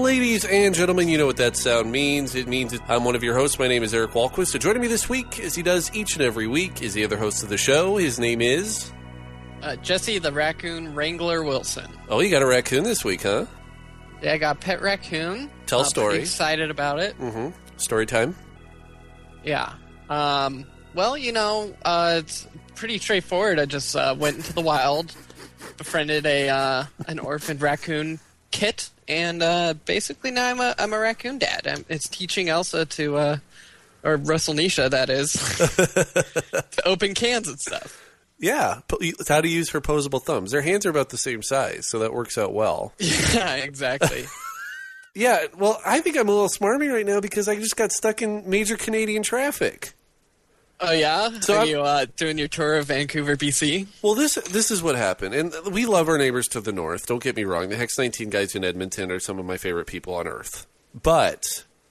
Ladies and gentlemen, you know what that sound means. It means I'm one of your hosts. My name is Eric Walquist. So joining me this week, as he does each and every week, is the other host of the show. His name is... Jesse the Raccoon Wrangler Wilson. Oh, you got a raccoon this week, huh? Yeah, I got a pet raccoon. Tell a story. Pretty excited about it. Mm-hmm. Story time. Yeah. Well, it's pretty straightforward. I just went into the wild, befriended an orphaned raccoon kit, and basically now I'm a raccoon dad. It's teaching Elsa or Russell-Nisha, that is, to open cans and stuff. Yeah, how to use her posable thumbs. Their hands are about the same size, so that works out well. Yeah, exactly. Yeah, well, I think I'm a little smarmy right now because I just got stuck in major Canadian traffic. Oh, yeah? So are you doing your tour of Vancouver, BC? Well, this is what happened. And we love our neighbors to the north. Don't get me wrong. The Hex 19 guys in Edmonton are some of my favorite people on earth. But,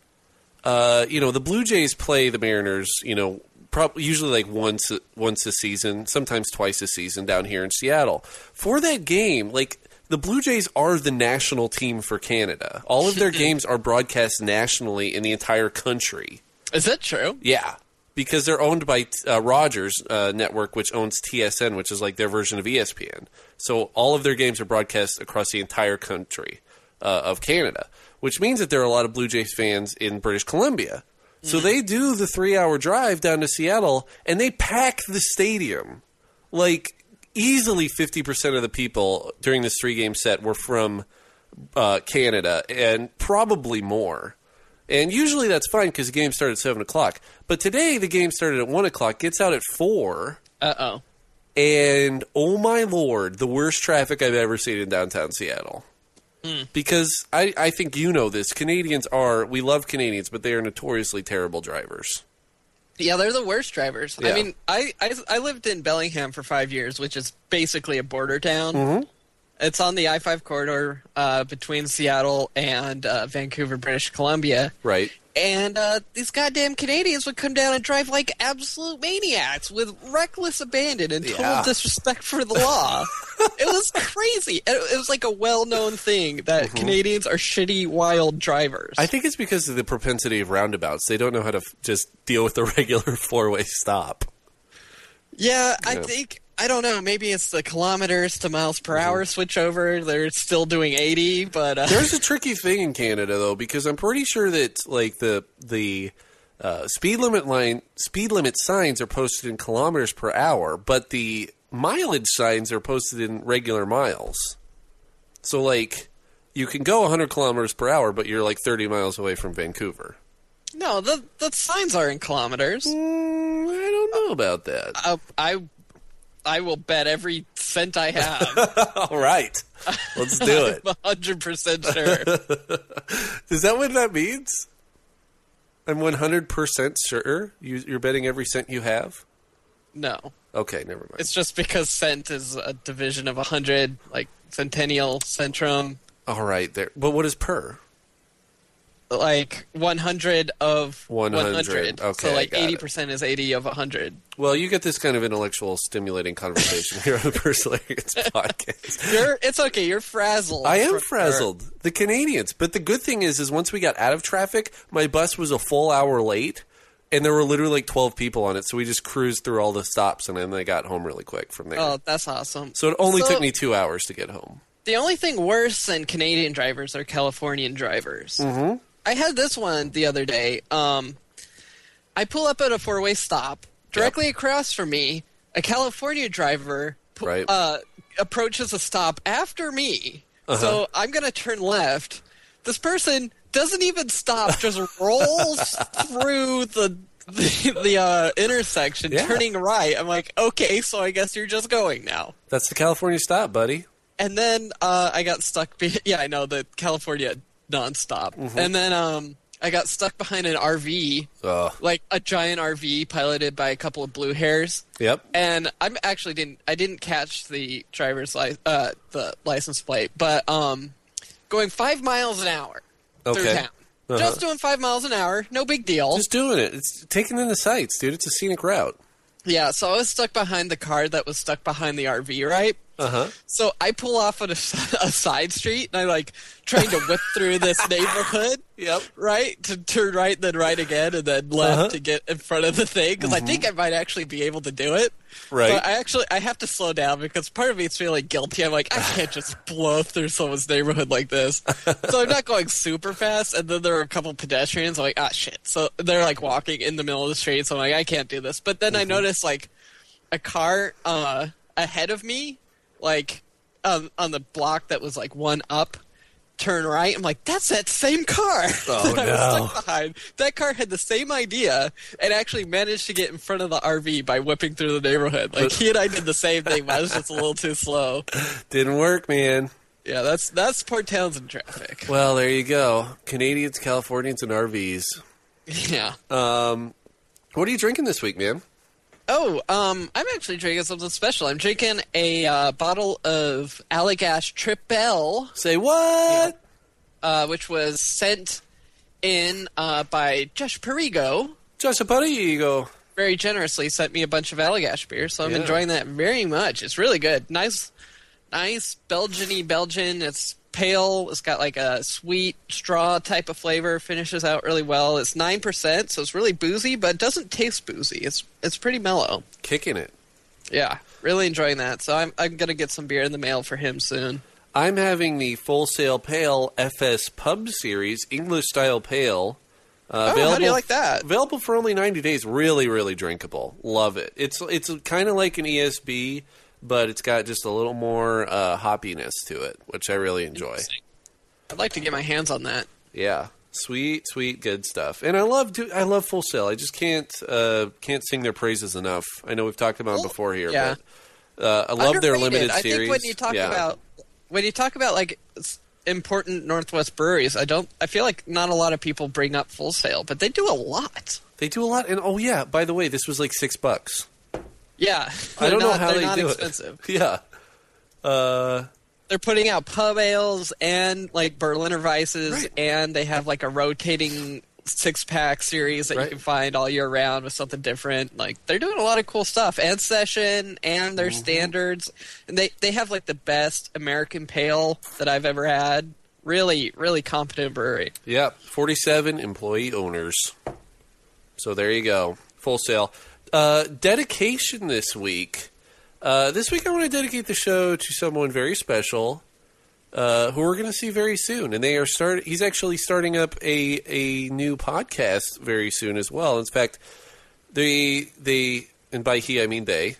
the Blue Jays play the Mariners, usually like once a season, sometimes twice a season down here in Seattle. For that game, the Blue Jays are the national team for Canada. All of their games are broadcast nationally in the entire country. Is that true? Yeah. Because they're owned by Rogers Network, which owns TSN, which is like their version of ESPN. So all of their games are broadcast across the entire country of Canada, which means that there are a lot of Blue Jays fans in British Columbia. So they do the 3-hour drive down to Seattle, and they pack the stadium. Easily 50% of the people during this 3-game set were from Canada, and probably more. And usually that's fine because the game started at 7 o'clock. But today the game started at 1 o'clock, gets out at 4. Uh-oh. And, oh my lord, the worst traffic I've ever seen in downtown Seattle. Because I think you know this. We love Canadians, but they are notoriously terrible drivers. Yeah, they're the worst drivers. Yeah. I mean, I lived in Bellingham for 5 years, which is basically a border town. Mm-hmm. It's on the I-5 corridor between Seattle and Vancouver, British Columbia. Right. And these goddamn Canadians would come down and drive like absolute maniacs with reckless abandon and total disrespect for the law. It was crazy. It was like a well-known thing that Canadians are shitty, wild drivers. I think it's because of the propensity of roundabouts. They don't know how to just deal with the regular four-way stop. Yeah, I don't know. Maybe it's the kilometers to miles per hour switch over. They're still doing 80, but there's a tricky thing in Canada though, because I'm pretty sure that the speed limit signs are posted in kilometers per hour, but the mileage signs are posted in regular miles. So you can go 100 kilometers per hour, but you're 30 miles away from Vancouver. No, the signs are in kilometers. I don't know about that. I will bet every cent I have. All right. Let's do it. I'm 100% sure. Is that what that means? I'm 100% sure? You're betting every cent you have? No. Okay, never mind. It's just because cent is a division of 100, like centennial, centrum. All right. But what is per? 100 of 100. Okay, so 80% is 80 of 100. Well, you get this kind of intellectual, stimulating conversation here on the Personal Arrogance podcast. It's okay. You're frazzled. I am frazzled. The Canadians. But the good thing is once we got out of traffic, my bus was a full hour late, and there were literally 12 people on it, so we just cruised through all the stops, and then I got home really quick from there. Oh, that's awesome. So it only took me 2 hours to get home. The only thing worse than Canadian drivers are Californian drivers. Mm-hmm. I had this one the other day. I pull up at a four-way stop. Directly across from me, a California driver approaches a stop after me. So I'm going to turn left. This person doesn't even stop, just rolls through the intersection, turning right. I'm like, okay, so I guess you're just going now. That's the California stop, buddy. And then I got stuck. I know, the California nonstop. And then I got stuck behind an RV, like a giant RV piloted by a couple of blue hairs. Yep. And I didn't catch the driver's the license plate, but going 5 miles an hour through town. Just doing 5 miles an hour, no big deal. Just doing it. It's taking in the sights, dude. It's a scenic route. Yeah, so I was stuck behind the car that was stuck behind the RV, right? So I pull off on a side street, and I like trying to whip through this neighborhood. Yep. Right, to turn right, then right again, and then left to get in front of the thing, because I think I might actually be able to do it. Right. But I have to slow down, because part of me is feeling guilty. I'm like, I can't just blow through someone's neighborhood like this. So I'm not going super fast, and then there are a couple pedestrians. I'm like, ah, shit. So they're like walking in the middle of the street, so I'm like, I can't do this. But then I notice like a car ahead of me, like on the block that was like one up, turn right. I'm like, that's that same car that I was stuck behind. That car had the same idea and actually managed to get in front of the RV by whipping through the neighborhood. Like, he and I did the same thing, but I was just a little too slow. Didn't work, man. Yeah, that's Port Townsend traffic. Well, there you go. Canadians, Californians, and RVs. Yeah. What are you drinking this week, man? Oh, I'm actually drinking something special. I'm drinking a bottle of Allagash Triple. Say what? Which was sent in by Josh Perigo. Josh Perigo. Very generously sent me a bunch of Allagash beer, so I'm enjoying that very much. It's really good. Nice Belgian-y Belgian. It's pale. It's got like a sweet straw type of flavor. Finishes out really well. It's 9%, so it's really boozy, but it doesn't taste boozy. It's pretty mellow. Kicking it. Yeah, really enjoying that. So I'm gonna get some beer in the mail for him soon. I'm having the Full Sail Pale FS Pub Series English style pale. How do you like that? Available for only 90 days. Really, really drinkable. Love it. It's kind of like an ESB, but it's got just a little more hoppiness to it, which I really enjoy. I'd like to get my hands on that. Yeah, sweet, good stuff. And I love Full Sail. I just can't sing their praises enough. I know we've talked about them before here, but I love their limited series. I think when you talk about like important Northwest breweries, I feel like not a lot of people bring up Full Sail, but they do a lot. They do a lot, and by the way, this was like $6. Yeah, I don't know how they're they not do expensive. it. Yeah, they're putting out pub ales and like Berliner Weisses, right. And they have like a rotating 6-pack series that you can find all year round with something different. Like, they're doing a lot of cool stuff, and session, and their standards, and they have like the best American pale that I've ever had. Really, really competent brewery. Yep, 47 employee owners. So there you go, Full Sail. Dedication this week. This week I want to dedicate the show to someone very special, who we're going to see very soon. And he's actually starting up a new podcast very soon as well. In fact, they and by he I mean they,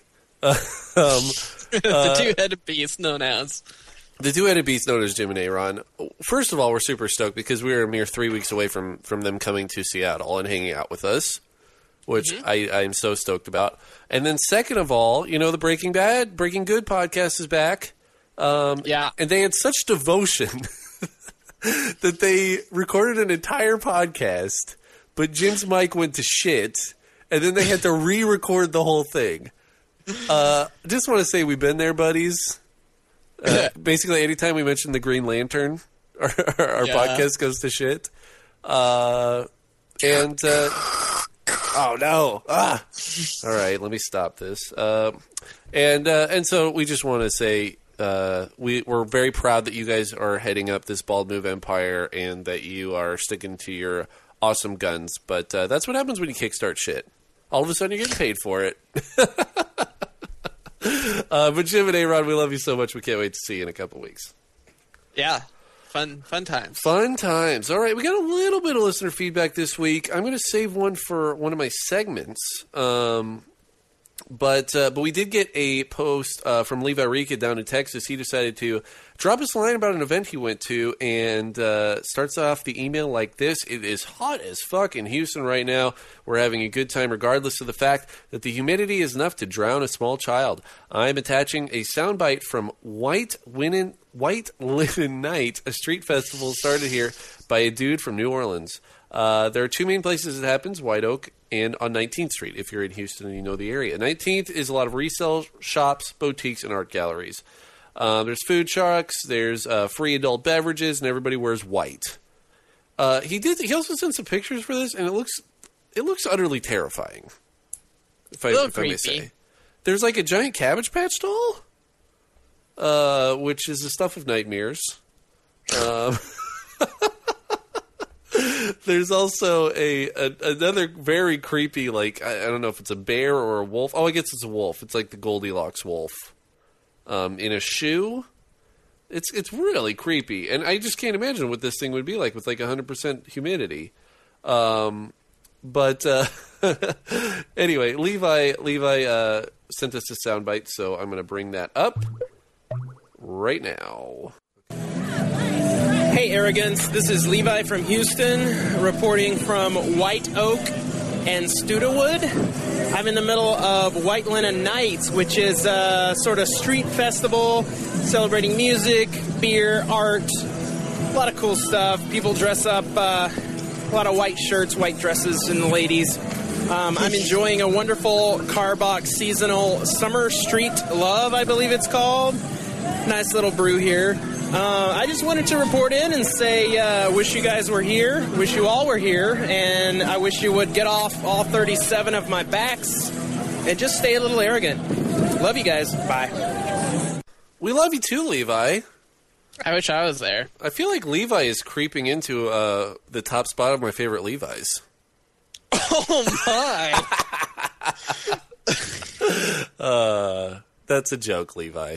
the two-headed beast known as. The two-headed beast known as Jim and Aaron. First of all, we're super stoked because we are a mere 3 weeks away from them coming to Seattle and hanging out with us, which I'm so stoked about. And then second of all, the Breaking Good podcast is back. And they had such devotion that they recorded an entire podcast, but Jim's mic went to shit, and then they had to re-record the whole thing. Just want to say we've been there, buddies. Basically, anytime we mention the Green Lantern, our podcast goes to shit. Oh no! All right, let me stop this. And so we just want to say we're very proud that you guys are heading up this Bald Move empire and that you are sticking to your awesome guns. But that's what happens when you kickstart shit. All of a sudden, you're getting paid for it. But Jim and Aaron, we love you so much. We can't wait to see you in a couple weeks. Yeah. Fun times. Fun times. All right, we got a little bit of listener feedback this week. I'm going to save one for one of my segments. But we did get a post from Levi Rica down in Texas. He decided to drop us a line about an event he went to and starts off the email like this. It is hot as fuck in Houston right now. We're having a good time regardless of the fact that the humidity is enough to drown a small child. I'm attaching a soundbite from White Linen Night, a street festival started here by a dude from New Orleans. There are two main places it happens, White Oak and on 19th Street, if you're in Houston and you know the area. 19th is a lot of resale shops, boutiques, and art galleries. There's food trucks, there's free adult beverages, and everybody wears white. He also sent some pictures for this, and it looks utterly terrifying, if I may say. There's like a giant Cabbage Patch doll? which is the stuff of nightmares. There's also another very creepy, like, I don't know if it's a bear or a wolf. Oh, I guess it's a wolf. It's like the Goldilocks wolf. In a shoe. It's really creepy. And I just can't imagine what this thing would be like with like 100% humidity. But anyway, Levi sent us a soundbite, so I'm going to bring that up right now. Hey, Arrogance. This is Levi from Houston, reporting from White Oak and Studewood. I'm in the middle of White Linen Nights, which is a sort of street festival celebrating music, beer, art, a lot of cool stuff. People dress up, a lot of white shirts, white dresses in the ladies. I'm enjoying a wonderful Carbox seasonal Summer Street Love, I believe it's called. Nice little brew here. I just wanted to report in and say, wish you guys were here, wish you all were here, and I wish you would get off all 37 of my backs and just stay a little arrogant. Love you guys. Bye. We love you too, Levi. I wish I was there. I feel like Levi is creeping into the top spot of my favorite Levi's. Oh, my. That's a joke, Levi.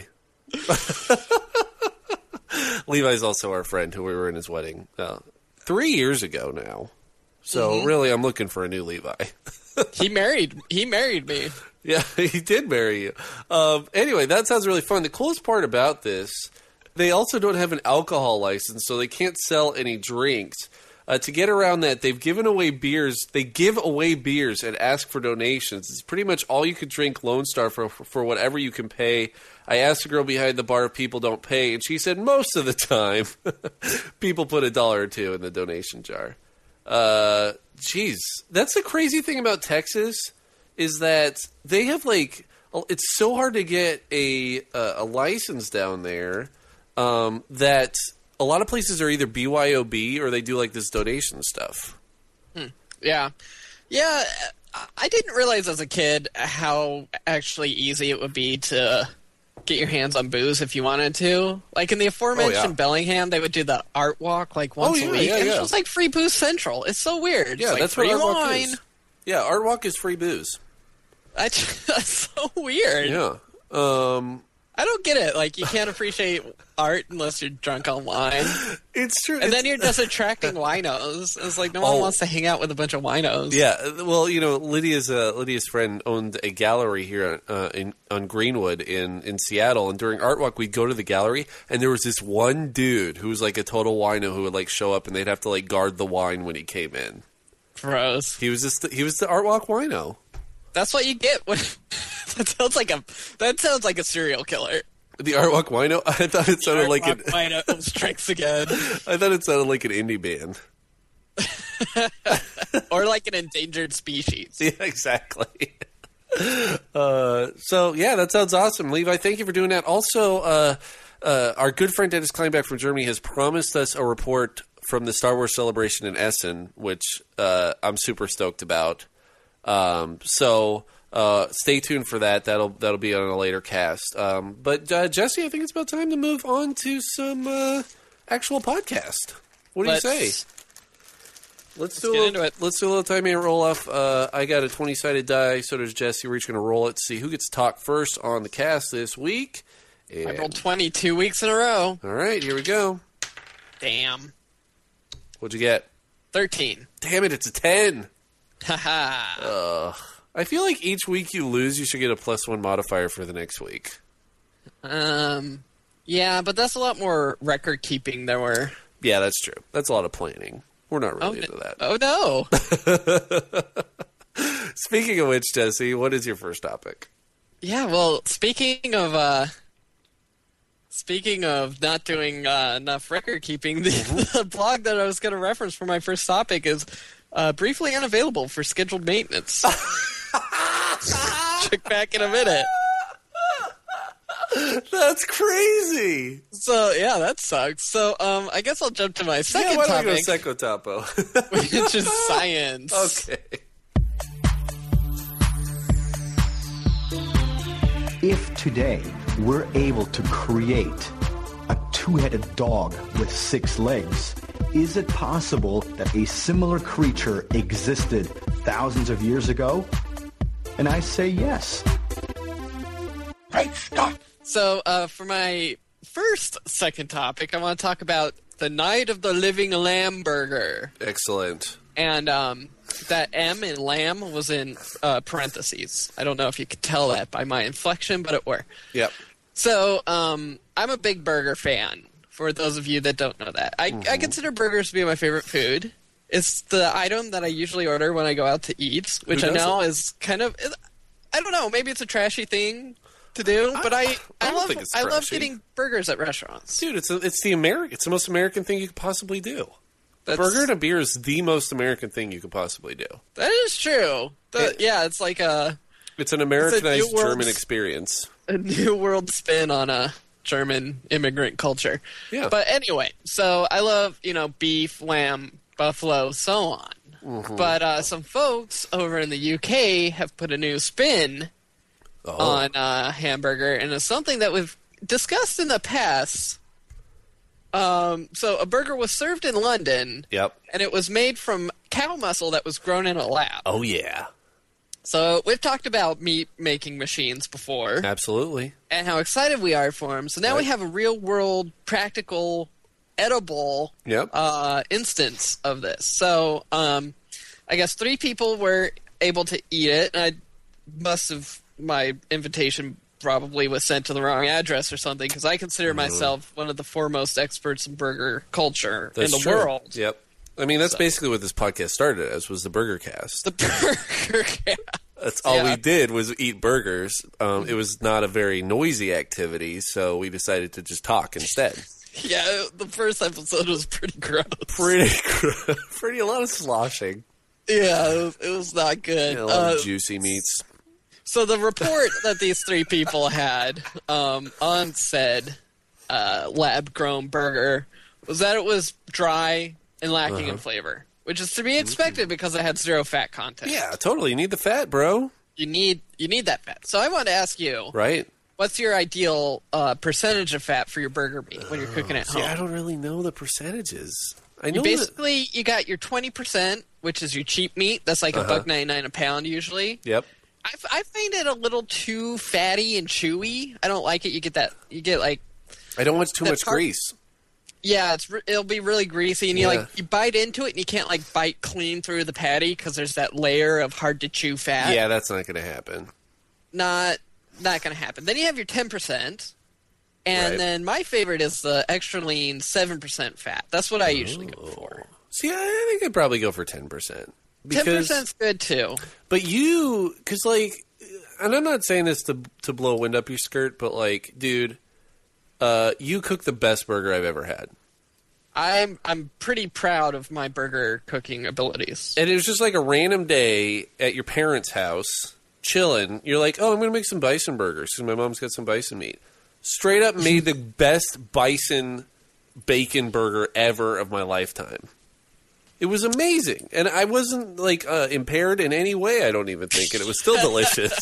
Levi's also our friend who we were in his wedding 3 years ago now. So really, I'm looking for a new Levi. He married me. Yeah, he did marry you. Anyway, that sounds really fun. The coolest part about this, they also don't have an alcohol license, so they can't sell any drinks. To get around that, they've given away beers. They give away beers and ask for donations. It's pretty much all you could drink Lone Star for whatever you can pay. I asked the girl behind the bar if people don't pay, and she said most of the time people put $1 or $2 in the donation jar. Jeez, that's the crazy thing about Texas is that they have like it's so hard to get a license down there that a lot of places are either BYOB or they do like this donation stuff. Yeah. I didn't realize as a kid how actually easy it would be to get your hands on booze if you wanted to. Like in the aforementioned Bellingham, they would do the art walk like once a week. And it was like free booze central. It's so weird. Yeah, it's like that's free what art walk wine. is. Yeah, art walk is free booze. That's so weird. Yeah. I don't get it. Like, you can't appreciate art unless you're drunk on wine. It's true. And then you're just attracting winos. It's like no one wants to hang out with a bunch of winos. Yeah. Well, you know, Lydia's friend owned a gallery here on Greenwood in Seattle. And during Art Walk, we'd go to the gallery, and there was this one dude who was like a total wino who would like show up, and they'd have to like guard the wine when he came in. Gross. He was the Art Walk wino. That's what you get when that sounds like a serial killer. The Art Walk wino? I thought it sounded like an wino strikes again. I thought it sounded like an indie band. Or like an endangered species. Yeah, exactly. So yeah, that sounds awesome. Levi, thank you for doing that. Also, our good friend Dennis Kleinbeck from Germany has promised us a report from the Star Wars celebration in Essen, which I'm super stoked about. So stay tuned for that. That'll be on a later cast. But Jesse, I think it's about time to move on to some actual podcast. What do you say? Let's do a little timing roll off. I got a 20-sided die. So does Jesse. We're each going to roll it to see who gets to talk first on the cast this week. And I rolled 20 2 weeks in a row. All right, here we go. Damn. What'd you get? 13. Damn it, it's a 10. Haha. I feel like each week you lose, you should get a +1 modifier for the next week. Yeah, but that's a lot more record keeping than we're... Yeah, that's true. That's a lot of planning. We're not really into that. Oh, no. Speaking of which, Jesse, what is your first topic? Yeah, well, speaking of not doing enough record keeping, the blog that I was going to reference for my first topic is briefly unavailable for scheduled maintenance. Check back in a minute. That's crazy. So, yeah, that sucks. So, I guess I'll jump to my second topic. Why don't we go Seco Topo? Which is science. Okay. If today we're able to create a two-headed dog with 6 legs, is it possible that a similar creature existed thousands of years ago? And I say yes. Great stuff. So, for my second topic, I want to talk about the Night of the Living Lamb Burger. Excellent. And that M in lamb was in parentheses. I don't know if you could tell that by my inflection, but it were. Yep. So, I'm a big burger fan, for those of you that don't know that. I consider burgers to be my favorite food. It's the item that I usually order when I go out to eat, which I know is kind of, I don't know, maybe it's a trashy thing to do, but I love getting burgers at restaurants. Dude, it's the most American thing you could possibly do. Burger and a beer is the most American thing you could possibly do. That is true. It's like it's an Americanized German experience. A new world spin on a German immigrant culture. Yeah. But anyway, so I love, beef, lamb, buffalo, so on. Mm-hmm. But some folks over in the UK have put a new spin on hamburger, and it's something that we've discussed in the past. So a burger was served in London. Yep. And it was made from cow muscle that was grown in a lab. Oh, yeah. So we've talked about meat-making machines before. Absolutely. And how excited we are for them. So now we have a real-world, practical, edible instance of this. So I guess 3 people were able to eat it. And my invitation probably was sent to the wrong address or something, because I consider myself one of the foremost experts in burger culture in the world. Yep. I mean, that's basically what this podcast started as, was the Burger Cast. The Burger Cast. That's all we did was eat burgers. It was not a very noisy activity, so we decided to just talk instead. Yeah, the first episode was pretty gross. Pretty a lot of sloshing. Yeah, it was not good. Yeah, a lot of juicy meats. So the report that these 3 people had on said lab-grown burger was that it was dry and lacking in flavor, which is to be expected because it had 0 fat content. Yeah, totally. You need the fat, bro. You need that fat. So I wanted to ask you, right? What's your ideal percentage of fat for your burger meat when you're cooking at home? I don't really know the percentages. I know you got your 20%, which is your cheap meat. That's like $1.99 a pound usually. Yep. I find it a little too fatty and chewy. I don't like it. You get like. I don't want too much grease. Yeah, it'll be really greasy, and you bite into it, and you can't bite clean through the patty because there's that layer of hard to chew fat. Yeah, that's not going to happen. Not going to happen. Then you have your 10%, and then my favorite is the extra lean 7% fat. That's what I usually go for. See, I think I'd probably go for 10%. 10%'s good too. But because and I'm not saying this to blow wind up your skirt, but dude, you cook the best burger I've ever had. I'm pretty proud of my burger cooking abilities. And it was just like a random day at your parents' house, chilling. You're like, oh, I'm going to make some bison burgers because my mom's got some bison meat. Straight up made the best bison bacon burger ever of my lifetime. It was amazing. And I wasn't, impaired in any way, I don't even think. And it was still delicious.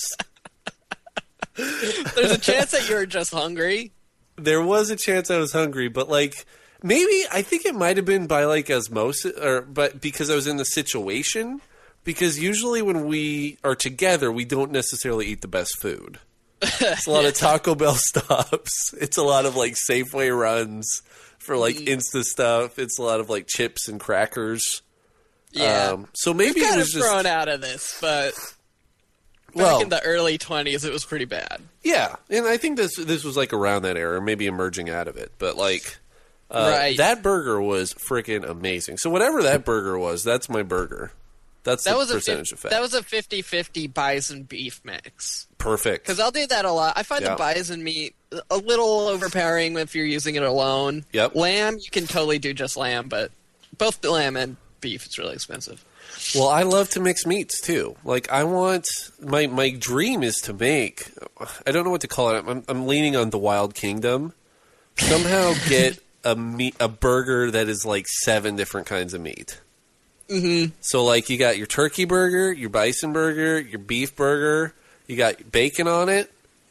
There's a chance that you were just hungry. There was a chance I was hungry, but, maybe I think it might have been by, osmosis, but because I was in the situation. Because usually when we are together, we don't necessarily eat the best food. It's a lot of Taco Bell stops. It's a lot of, Safeway runs for Insta stuff. It's a lot of chips and crackers. Yeah. So maybe it was just thrown out of this, but back in the early 20s, it was pretty bad. Yeah, and I think this was around that era, maybe emerging out of it. But right. That burger was freaking amazing. So whatever that burger was, that's my burger. That's the percentage of fat. That was a 50-50 bison beef mix. Perfect. Because I'll do that a lot. I find the bison meat a little overpowering if you're using it alone. Yep. Lamb, you can totally do just lamb, but both the lamb and beef, it's really expensive. Well, I love to mix meats, too. I want... My dream is to make... I don't know what to call it. I'm leaning on the Wild Kingdom. Somehow get a burger that is 7 different kinds of meat. Mm-hmm. So, you got your turkey burger, your bison burger, your beef burger. You got bacon on it.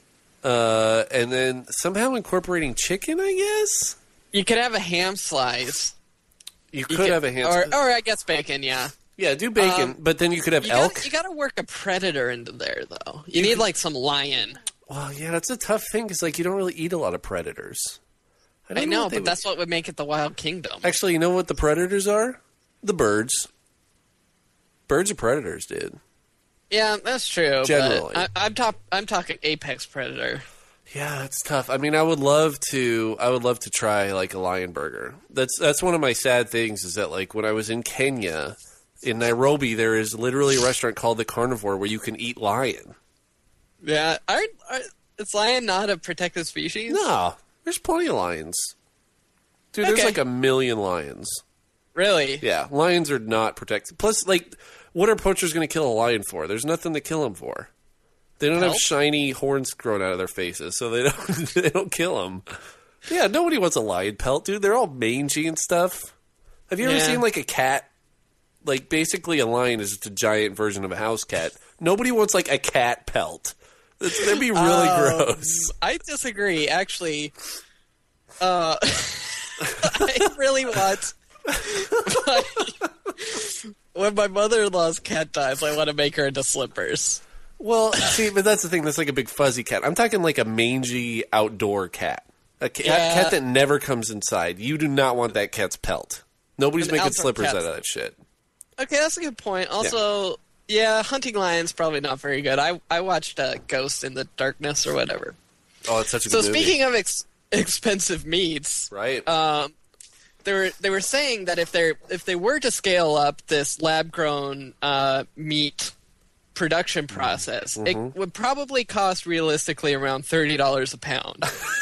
And then somehow incorporating chicken, I guess? You could have a ham slice. You could have a ham slice. Or I guess bacon, yeah. Yeah, do bacon, but then you could have elk. You got to work a predator into there, though. You need, like, some lion. Well, yeah, that's a tough thing, because, like, you don't really eat a lot of predators. I know, but that's what would make it the Wild Kingdom. Actually, you know what the predators are? The birds. Birds are predators, dude. Yeah, that's true. Generally. But I'm talking apex predator. Yeah, it's tough. I mean, I would love to try like a lion burger. That's one of my sad things is that like when I was in Kenya, in Nairobi, there is literally a restaurant called The Carnivore where you can eat lion. Yeah, is lion not a protected species? No, there's plenty of lions. Dude, there's like 1 million lions. Really? Yeah, lions are not protected. Plus, like, what are poachers going to kill a lion for? There's nothing to kill them for. They don't have shiny horns growing out of their faces, so they don't kill them. Yeah, nobody wants a lion pelt, dude. They're all mangy and stuff. Have you ever seen, like, a cat? Like, basically a lion is just a giant version of a house cat. Nobody wants, like, a cat pelt. That'd be really gross. I disagree. Actually, I really want... when my mother-in-law's cat dies, I want to make her into slippers. Well, see, but that's the thing. That's like a big fuzzy cat. I'm talking like a mangy outdoor cat. A cat that never comes inside. You do not want that cat's pelt. Nobody's making slippers out of that shit. Okay, that's a good point. Also, hunting lions probably not very good. I watched Ghost in the Darkness or whatever. Oh, it's such a good movie. So speaking of expensive meats, right? They were saying that if they were to scale up this lab-grown meat production process, it would probably cost realistically around $30 a pound.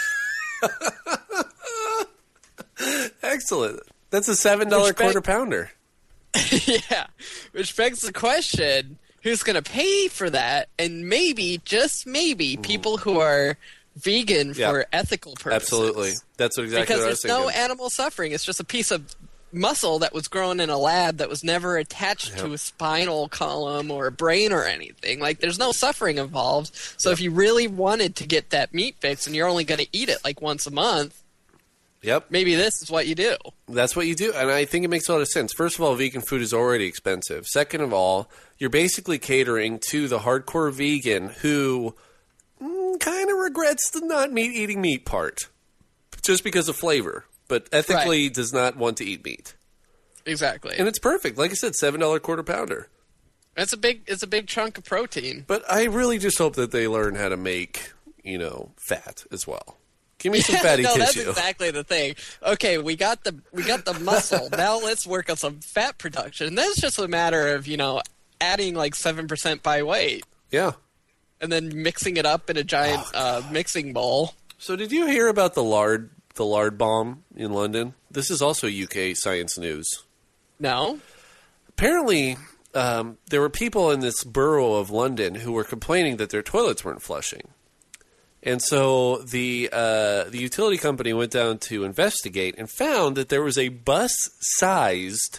Excellent. That's a $7 quarter pounder. Yeah, which begs the question: who's going to pay for that? And maybe, just maybe, people who are vegan for ethical purposes. Absolutely. That's exactly what I was thinking. Because there's no animal suffering. It's just a piece of muscle that was grown in a lab that was never attached to a spinal column or a brain or anything. Like, there's no suffering involved. So if you really wanted to get that meat fix and you're only going to eat it like once a month, maybe this is what you do. That's what you do, and I think it makes a lot of sense. First of all, vegan food is already expensive. Second of all, you're basically catering to the hardcore vegan who kind of regrets the not eating meat part just because of flavor, but ethically does not want to eat meat. Exactly. And it's perfect. Like I said, $7 quarter pounder. It's a big chunk of protein. But I really just hope that they learn how to make, fat as well. Give me some fatty tissue. That's exactly the thing. Okay, we got the muscle. Now let's work on some fat production. And then it's just a matter of, adding like 7% by weight. Yeah. And then mixing it up in a giant mixing bowl. So did you hear about the lard bomb in London? This is also UK science news. No. Apparently, there were people in this borough of London who were complaining that their toilets weren't flushing. And so the utility company went down to investigate and found that there was a bus-sized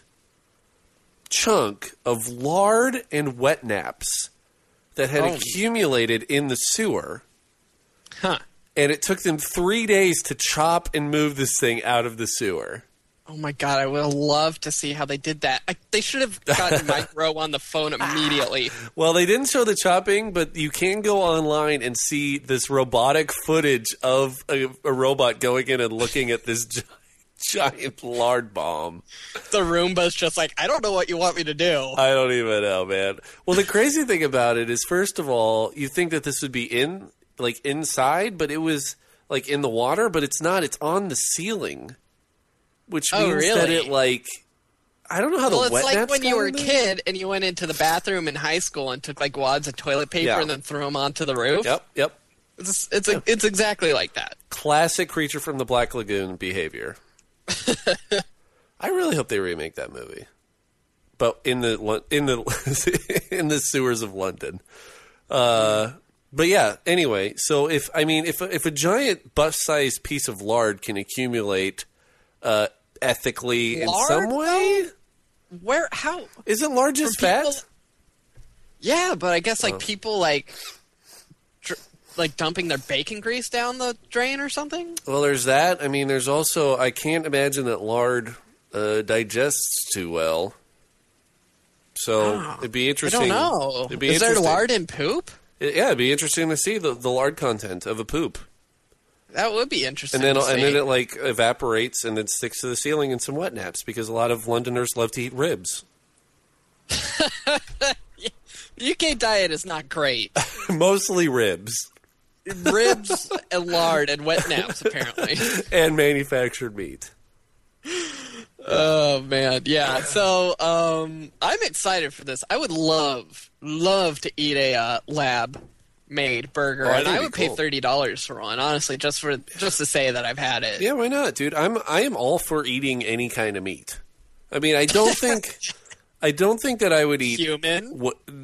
chunk of lard and wet naps that had accumulated in the sewer. Huh. And it took them 3 days to chop and move this thing out of the sewer. Oh my God, I would love to see how they did that. They should have gotten Mike Rowe on the phone immediately. Well, they didn't show the chopping, but you can go online and see this robotic footage of a robot going in and looking at this giant lard bomb. The Roomba's just like, I don't know what you want me to do. I don't even know, man. Well, the crazy thing about it is, first of all, you think that this would be inside, but it was like in the water, but it's not. It's on the ceiling. Which means that it, I don't know how the wet naps it's like when you were a there. kid and you went into the bathroom in high school and took, wads of toilet paper and then threw them onto the roof. Yep. It's exactly like that. Classic Creature from the Black Lagoon behavior. I really hope they remake that movie, but in the in the sewers of London. But yeah. Anyway, so if a giant bus-sized piece of lard can accumulate ethically in some way, where how isn't lard just fat? Yeah, but I guess people like dumping their bacon grease down the drain or something? Well, there's that. I mean, there's also, I can't imagine that lard digests too well. So it'd be interesting. I don't know. It'd be Is there lard in poop? It'd be interesting to see the lard content of a poop. That would be interesting. And then it like evaporates and then sticks to the ceiling in some wet naps because a lot of Londoners love to eat ribs. UK diet is not great. Mostly ribs. Ribs and lard and wet naps, apparently. And manufactured meat. Oh, man. Yeah. So I'm excited for this. I would love to eat a lab-made burger. And I would pay $30 for one, honestly, just to say that I've had it. Yeah, why not, dude? I am all for eating any kind of meat. I mean, I don't think that I would eat human.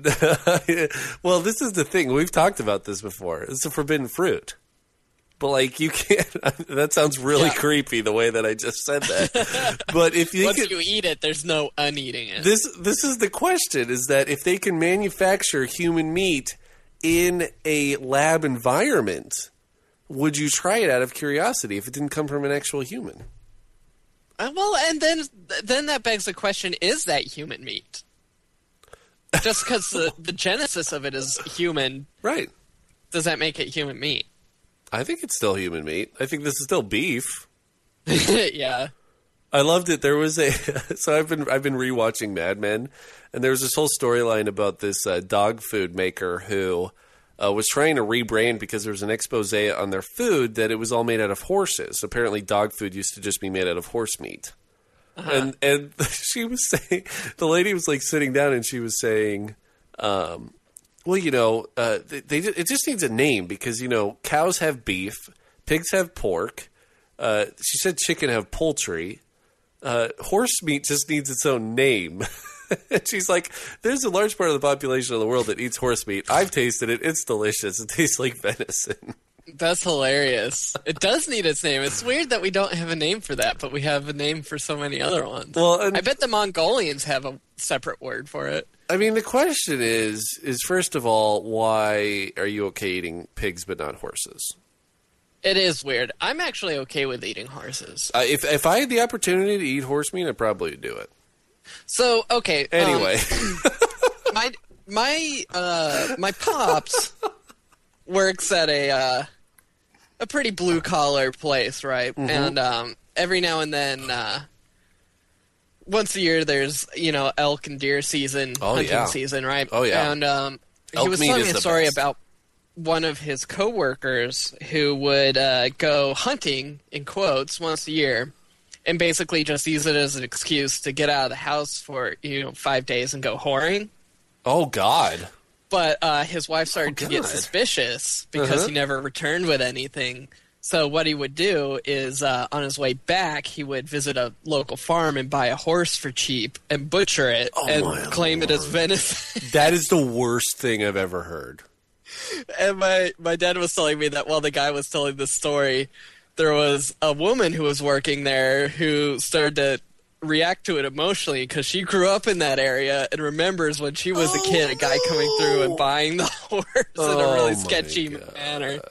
Well, this is the thing. We've talked about this before. It's a forbidden fruit. But like you can't. That sounds really creepy the way that I just said that. But if you once you eat it, there's no uneating it. This is the question: is that if they can manufacture human meat in a lab environment, would you try it out of curiosity if it didn't come from an actual human? Well, and then that begs the question: is that human meat? Just because the genesis of it is human, right? Does that make it human meat? I think it's still human meat. I think this is still beef. Yeah. I loved it. There was so I've been rewatching Mad Men, and there was this whole storyline about this dog food maker who was trying to rebrand because there was an expose on their food that it was all made out of horses. Apparently, dog food used to just be made out of horse meat. Uh-huh. And she was saying, the lady was like sitting down and she was saying, well, you know, it just needs a name because, you know, cows have beef, pigs have pork. She said chicken have poultry. Horse meat just needs its own name. And she's like, there's a large part of the population of the world that eats horse meat. I've tasted it. It's delicious. It tastes like venison. That's hilarious. It does need its name. It's weird that we don't have a name for that, but we have a name for so many other ones. Well, I bet the Mongolians have a separate word for it. I mean, the question is first of all, why are you okay eating pigs but not horses? It is weird. I'm actually okay with eating horses. If I had the opportunity to eat horse meat, I'd probably do it. So, okay. Anyway. My pops works at a pretty blue-collar place, right? Mm-hmm. And every now and then, once a year, there's, you know, elk and deer season, hunting season, right? Oh, yeah. And he was telling me a story about one of his coworkers who would go hunting, in quotes, once a year, and basically just use it as an excuse to get out of the house for, 5 days and go whoring. Oh, God. But his wife started to get suspicious because he never returned with anything. So what he would do is, on his way back, he would visit a local farm and buy a horse for cheap and butcher it and claim it as venison. That is the worst thing I've ever heard. And my dad was telling me that while the guy was telling this story, there was a woman who was working there who started to react to it emotionally because she grew up in that area and remembers when she was a kid, a guy coming through and buying the horse in a really sketchy manner.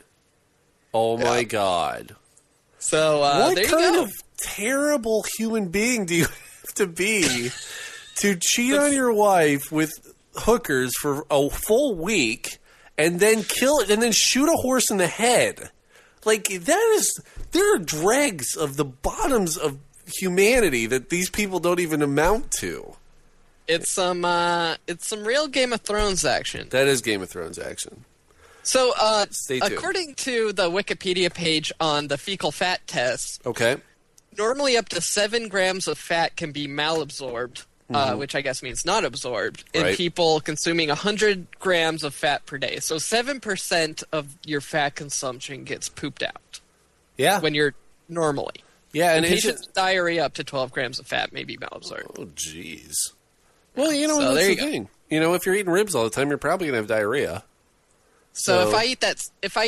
Oh my God. So what there you kind go. of terrible human being do you have to be to cheat on your wife with hookers for a full week and then kill it and then shoot a horse in the head? Like, there are dregs of the bottoms of humanity that these people don't even amount to. It's some real Game of Thrones action. That is Game of Thrones action. So, Stay tuned. According to the Wikipedia page on the fecal fat test, normally up to 7 grams of fat can be malabsorbed, which I guess means not absorbed, in people consuming 100 grams of fat per day. So 7% of your fat consumption gets pooped out. Yeah. When you're normally. Yeah, and patients with diarrhea up to 12 grams of fat may be malabsorbed. Oh, jeez. Well, that's the thing. If you're eating ribs all the time, you're probably going to have diarrhea. So if I eat that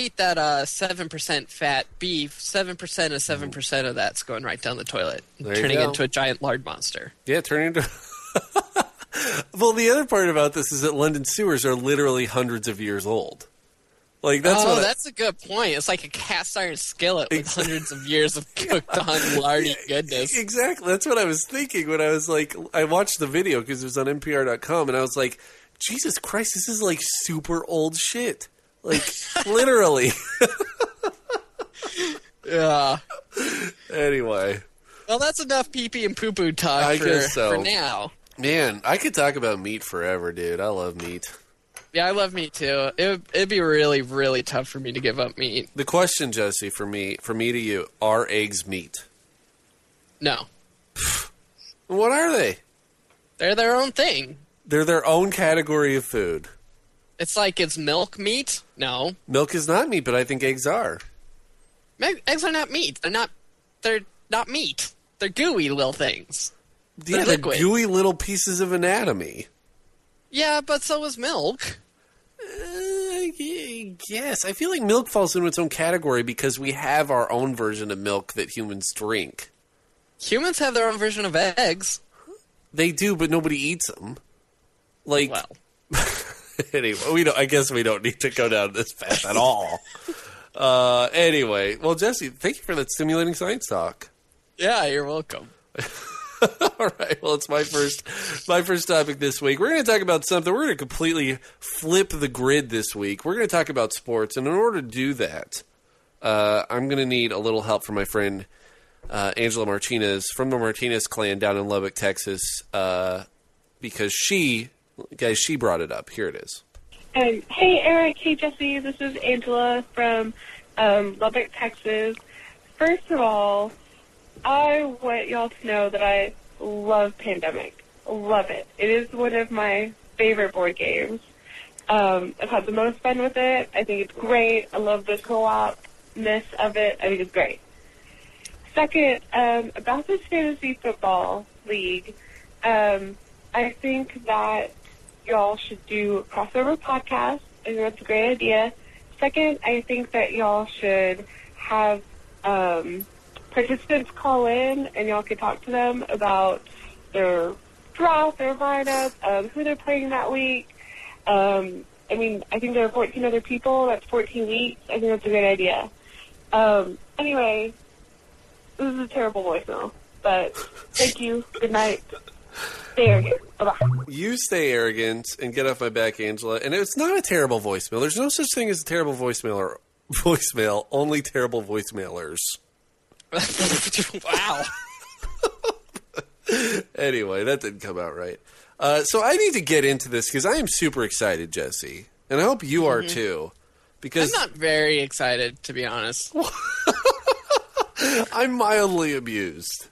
7% fat beef, 7% of 7% of that's going right down the toilet, turning into a giant lard monster. Yeah, turning into. Well, the other part about this is that London sewers are literally hundreds of years old. Like that's a good point. It's like a cast iron skillet with hundreds of years of cooked on lardy goodness. Exactly. That's what I was thinking when I was like, I watched the video because it was on NPR.com, and I was like, Jesus Christ, this is like super old shit. Like, literally. Yeah. Anyway. Well, that's enough pee-pee and poo-poo talk for now. Man, I could talk about meat forever, dude. I love meat. Yeah, I love meat too. It'd be really, really tough for me to give up meat. The question, Jesse, from me to you, are eggs meat? No. What are they? They're their own thing. They're their own category of food. It's like, is milk meat? No. Milk is not meat, but I think eggs are. Eggs are not meat. They're not meat. They're gooey little things. Yeah, they're gooey little pieces of anatomy. Yeah, but so is milk. Yes, I feel like milk falls into its own category because we have our own version of milk that humans drink. Humans have their own version of eggs. They do, but nobody eats them. Like, well. Anyway, I guess we don't need to go down this path at all. Anyway, well, Jesse, thank you for that stimulating science talk. Yeah, you're welcome. All right. Well, it's my first topic this week. We're going to talk about something. We're going to completely flip the grid this week. We're going to talk about sports, and in order to do that, I'm going to need a little help from my friend Angela Martinez from the Martinez clan down in Lubbock, Texas, because she brought it up. Here it is. Hey, Eric. Hey, Jesse. This is Angela from Lubbock, Texas. First of all, I want y'all to know that I love Pandemic. Love it. It is one of my favorite board games. I've had the most fun with it. I think it's great. I love the co-op-ness of it. I think it's great. Second, about this fantasy football league, I think that y'all should do a crossover podcast. I think that's a great idea. Second, I think that y'all should have participants call in, and y'all can talk to them about their draft, their lineup, who they're playing that week. I think there are 14 other people. That's 14 weeks. I think that's a good idea. Anyway, this is a terrible voicemail, but thank you. Good night. Stay arrogant. Bye-bye. You stay arrogant and get off my back, Angela. And it's not a terrible voicemail. There's no such thing as a terrible voicemail, only terrible voicemailers. Wow. Anyway, that didn't come out right. So I need to get into this because I am super excited, Jesse. And I hope you are too. Because I'm not very excited, to be honest. I'm mildly amused.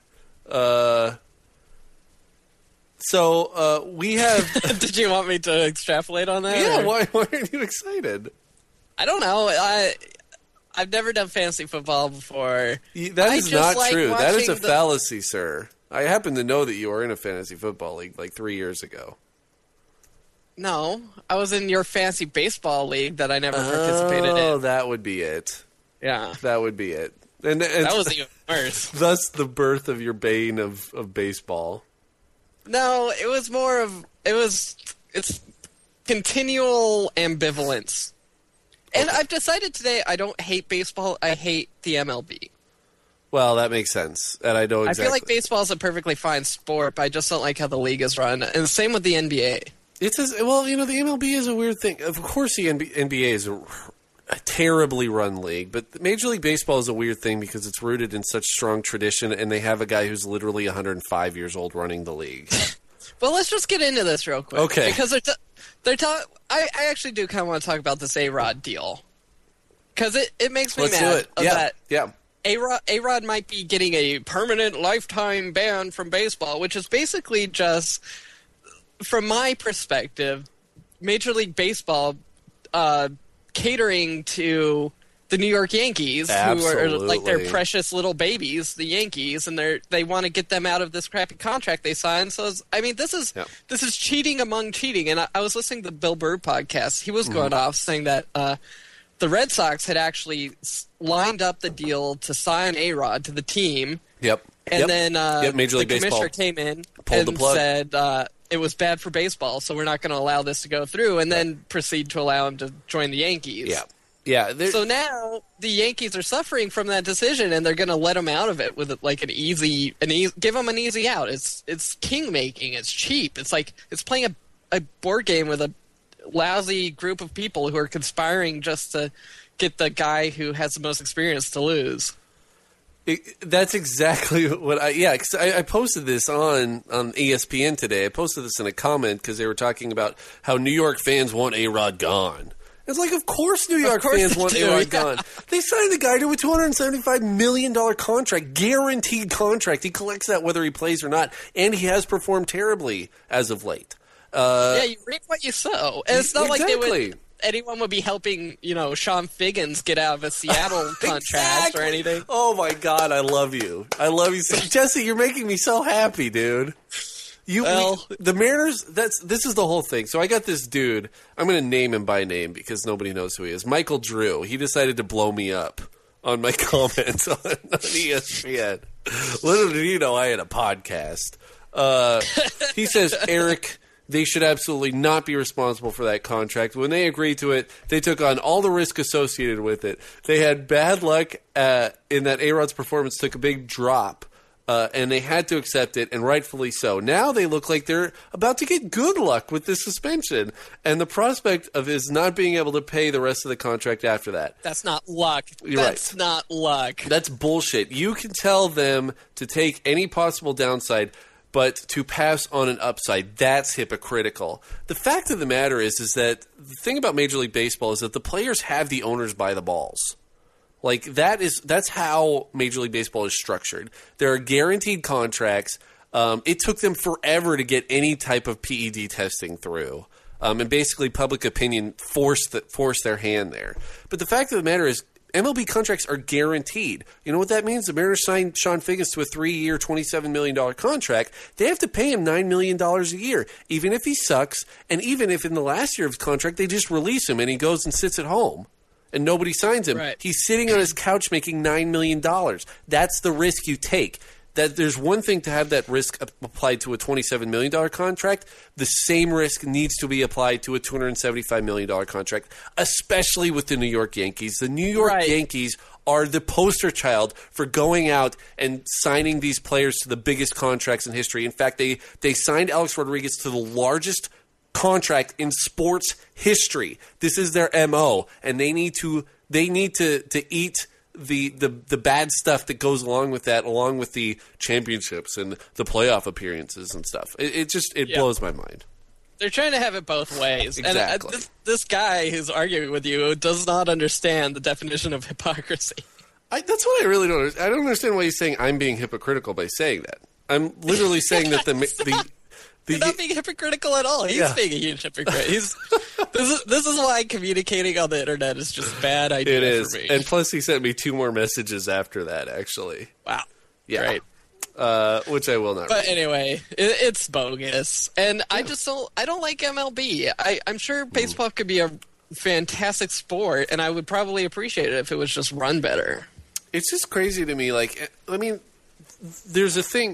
We have... Did you want me to extrapolate on that? Yeah, why aren't you excited? I don't know. I've never done fantasy football before. That is not true. That is a fallacy, sir. I happen to know that you were in a fantasy football league like 3 years ago. No, I was in your fantasy baseball league that I never participated in. Oh, that would be it. Yeah. That would be it. And that was even worse. Thus the birth of your bane of baseball. No, it was more of... It's continual ambivalence. And I've decided today I don't hate baseball, I hate the MLB. Well, that makes sense. And I know exactly. I feel like baseball is a perfectly fine sport, but I just don't like how the league is run. And the same with the NBA. The MLB is a weird thing. Of course, the NBA is a terribly run league, but Major League Baseball is a weird thing because it's rooted in such strong tradition, and they have a guy who's literally 105 years old running the league. Well, let's just get into this real quick. Okay. Because I actually do kind of want to talk about this A-Rod deal. Because it makes me mad that A-Rod might be getting a permanent lifetime ban from baseball, which is basically just, from my perspective, Major League Baseball catering to the New York Yankees, Absolutely. who are like their precious little babies, the Yankees, and they want to get them out of this crappy contract they signed. So, this is cheating among cheating. And I was listening to the Bill Burr podcast. He was going off saying that the Red Sox had actually lined up the deal to sign A-Rod to the team. Yep. And then Major League the commissioner Baseball came in pulled the and plug. said it was bad for baseball, so we're not going to allow this to go through, and then proceed to allow him to join the Yankees. Yeah. Yeah. So now the Yankees are suffering from that decision, and they're going to let them out of it with like give them an easy out. It's king making. It's cheap. It's like it's playing a board game with a lousy group of people who are conspiring just to get the guy who has the most experience to lose. That's exactly what because I posted this on ESPN today. I posted this in a comment because they were talking about how New York fans want A-Rod gone. It's like, of course New York fans want A-Rod gone. They signed the guy to a $275 million contract, guaranteed contract. He collects that whether he plays or not, and he has performed terribly as of late. You reap what you sow. And it's not like anyone would be helping, Sean Figgins get out of a Seattle contract or anything. Oh, my God, I love you. I love you. Jesse, you're making me so happy, dude. The Mariners, this is the whole thing. So I got this dude, I'm going to name him by name because nobody knows who he is. Michael Drew. He decided to blow me up on my comments on ESPN. Little did you know I had a podcast. He says, Eric, they should absolutely not be responsible for that contract. When they agreed to it, they took on all the risk associated with it. They had bad luck in that A-Rod's performance took a big drop. And they had to accept it, and rightfully so. Now they look like they're about to get good luck with this suspension, and the prospect of his not being able to pay the rest of the contract after that. That's not luck. That's not luck. That's bullshit. You can tell them to take any possible downside, but to pass on an upside, that's hypocritical. The fact of the matter is that the thing about Major League Baseball is that the players have the owners by the balls. Like, that's how Major League Baseball is structured. There are guaranteed contracts. It took them forever to get any type of PED testing through. And basically public opinion forced their hand there. But the fact of the matter is MLB contracts are guaranteed. You know what that means? The Mariners signed Sean Figgins to a 3-year, $27 million contract. They have to pay him $9 million a year, even if he sucks, and even if in the last year of his contract they just release him and he goes and sits at home. And nobody signs him. Right. He's sitting on his couch making $9 million. That's the risk you take. That there's one thing to have that risk applied to a $27 million contract. The same risk needs to be applied to a $275 million contract, especially with the New York Yankees. The New York Yankees are the poster child for going out and signing these players to the biggest contracts in history. In fact, they signed Alex Rodriguez to the largest contract in sports history. This is their MO, and they need to eat the bad stuff that goes along with that, along with the championships and the playoff appearances and stuff. It blows my mind. They're trying to have it both ways. Exactly. And this guy who's arguing with you does not understand the definition of hypocrisy. That's what I really don't understand. I don't understand why he's saying I'm being hypocritical by saying that. I'm literally saying that You're not being hypocritical at all. He's being a huge hypocrite. This is why communicating on the internet is just a bad idea it is. for me. And plus, he sent me 2 more messages after that, actually. Wow. Yeah. Great. Which I will not But read. anyway, it's bogus. And I don't like MLB. I'm sure baseball could be a fantastic sport, and I would probably appreciate it if it was just run better. It's just crazy to me. Like, I mean, there's a thing,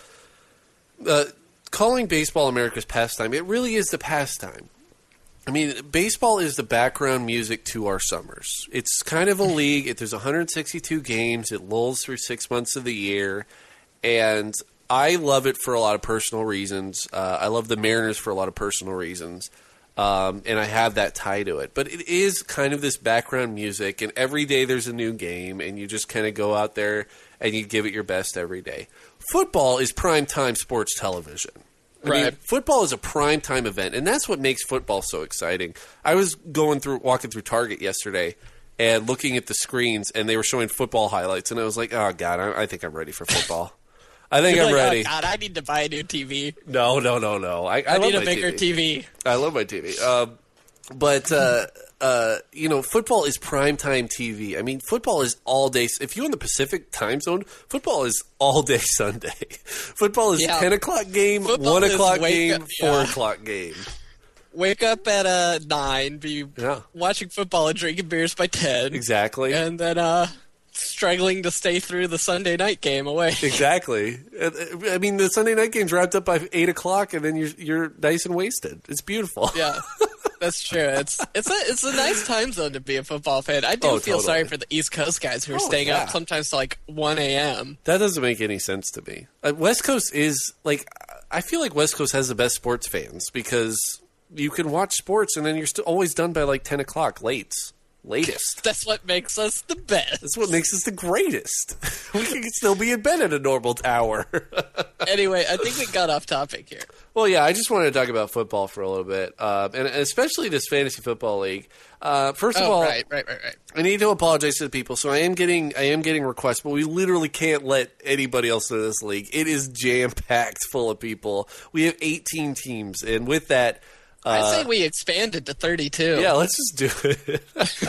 calling baseball America's pastime, it really is the pastime. I mean, baseball is the background music to our summers. It's kind of a league. There's 162 games. It lulls through 6 months of the year. And I love it for a lot of personal reasons. I love the Mariners for a lot of personal reasons. And I have that tie to it. But it is kind of this background music. And every day there's a new game. And you just kind of go out there and you give it your best every day. Football is primetime sports television. I mean, football is a primetime event, and that's what makes football so exciting. I was walking through Target yesterday and looking at the screens, and they were showing football highlights, and I was like, oh, God, I think I'm ready for football. I think I'm ready. Oh, God, I need to buy a new TV. No. I need a bigger TV. I love my TV. But football is primetime TV. I mean, football is all day. If you're in the Pacific time zone, football is all day Sunday. Football is 10 o'clock game, football 1 o'clock game, 4 o'clock game. Wake up at 9, be watching football and drinking beers by 10. Exactly. And then struggling to stay through the Sunday night game away. Exactly. I mean, the Sunday night game's wrapped up by 8 o'clock, and then you're nice and wasted. It's beautiful. Yeah. That's true. It's a nice time zone to be a football fan. I do feel sorry for the East Coast guys who are staying up sometimes to like 1 a.m. That doesn't make any sense to me. West Coast is like, I feel like West Coast has the best sports fans because you can watch sports and then you're still always done by like 10 o'clock latest. That's what makes us the best. That's what makes us the greatest. We can still be in bed at a normal hour. Anyway, I think we got off topic here. Well, yeah, I just wanted to talk about football for a little bit, and especially this fantasy football league. First of all, right. I need to apologize to the people. So I am getting requests, but we literally can't let anybody else into this league. It is jam packed full of people. We have 18 teams, and with that. I say we expanded to 32. Yeah, let's just do it.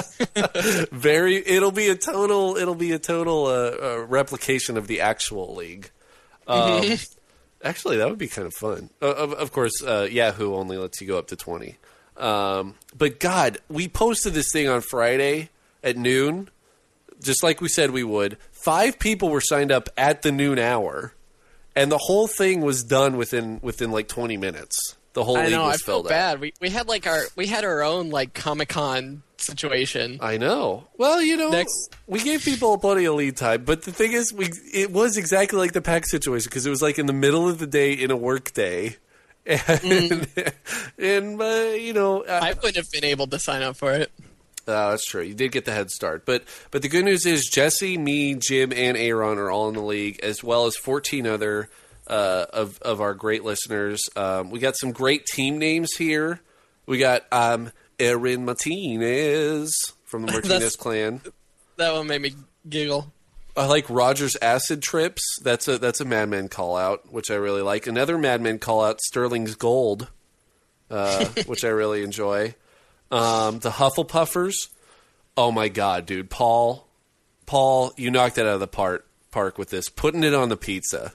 It'll be a total replication of the actual league. Actually, that would be kind of fun. Of course, Yahoo only lets you go up to 20. But God, we posted this thing on Friday at noon, just like we said we would. 5 people were signed up at the noon hour, and the whole thing was done within like 20 minutes. The whole league was filled out. I felt bad. We had our own like Comic-Con situation. I know. Well, we gave people plenty of lead time, but the thing is, it was exactly like the PAX situation because it was like in the middle of the day in a work day, and I wouldn't have been able to sign up for it. That's true. You did get the head start, but the good news is Jesse, me, Jim, and Aaron are all in the league, as well as 14 other. Of our great listeners. We got some great team names here. We got Aaron Martinez from the Martinez clan. That one made me giggle. I like Rogers Acid Trips. That's a Mad Men call out, which I really like. Another Mad Men call out, Sterling's Gold, which I really enjoy. The Hufflepuffers. Oh my God, dude. Paul, you knocked it out of the park with this. Putting it on the pizza.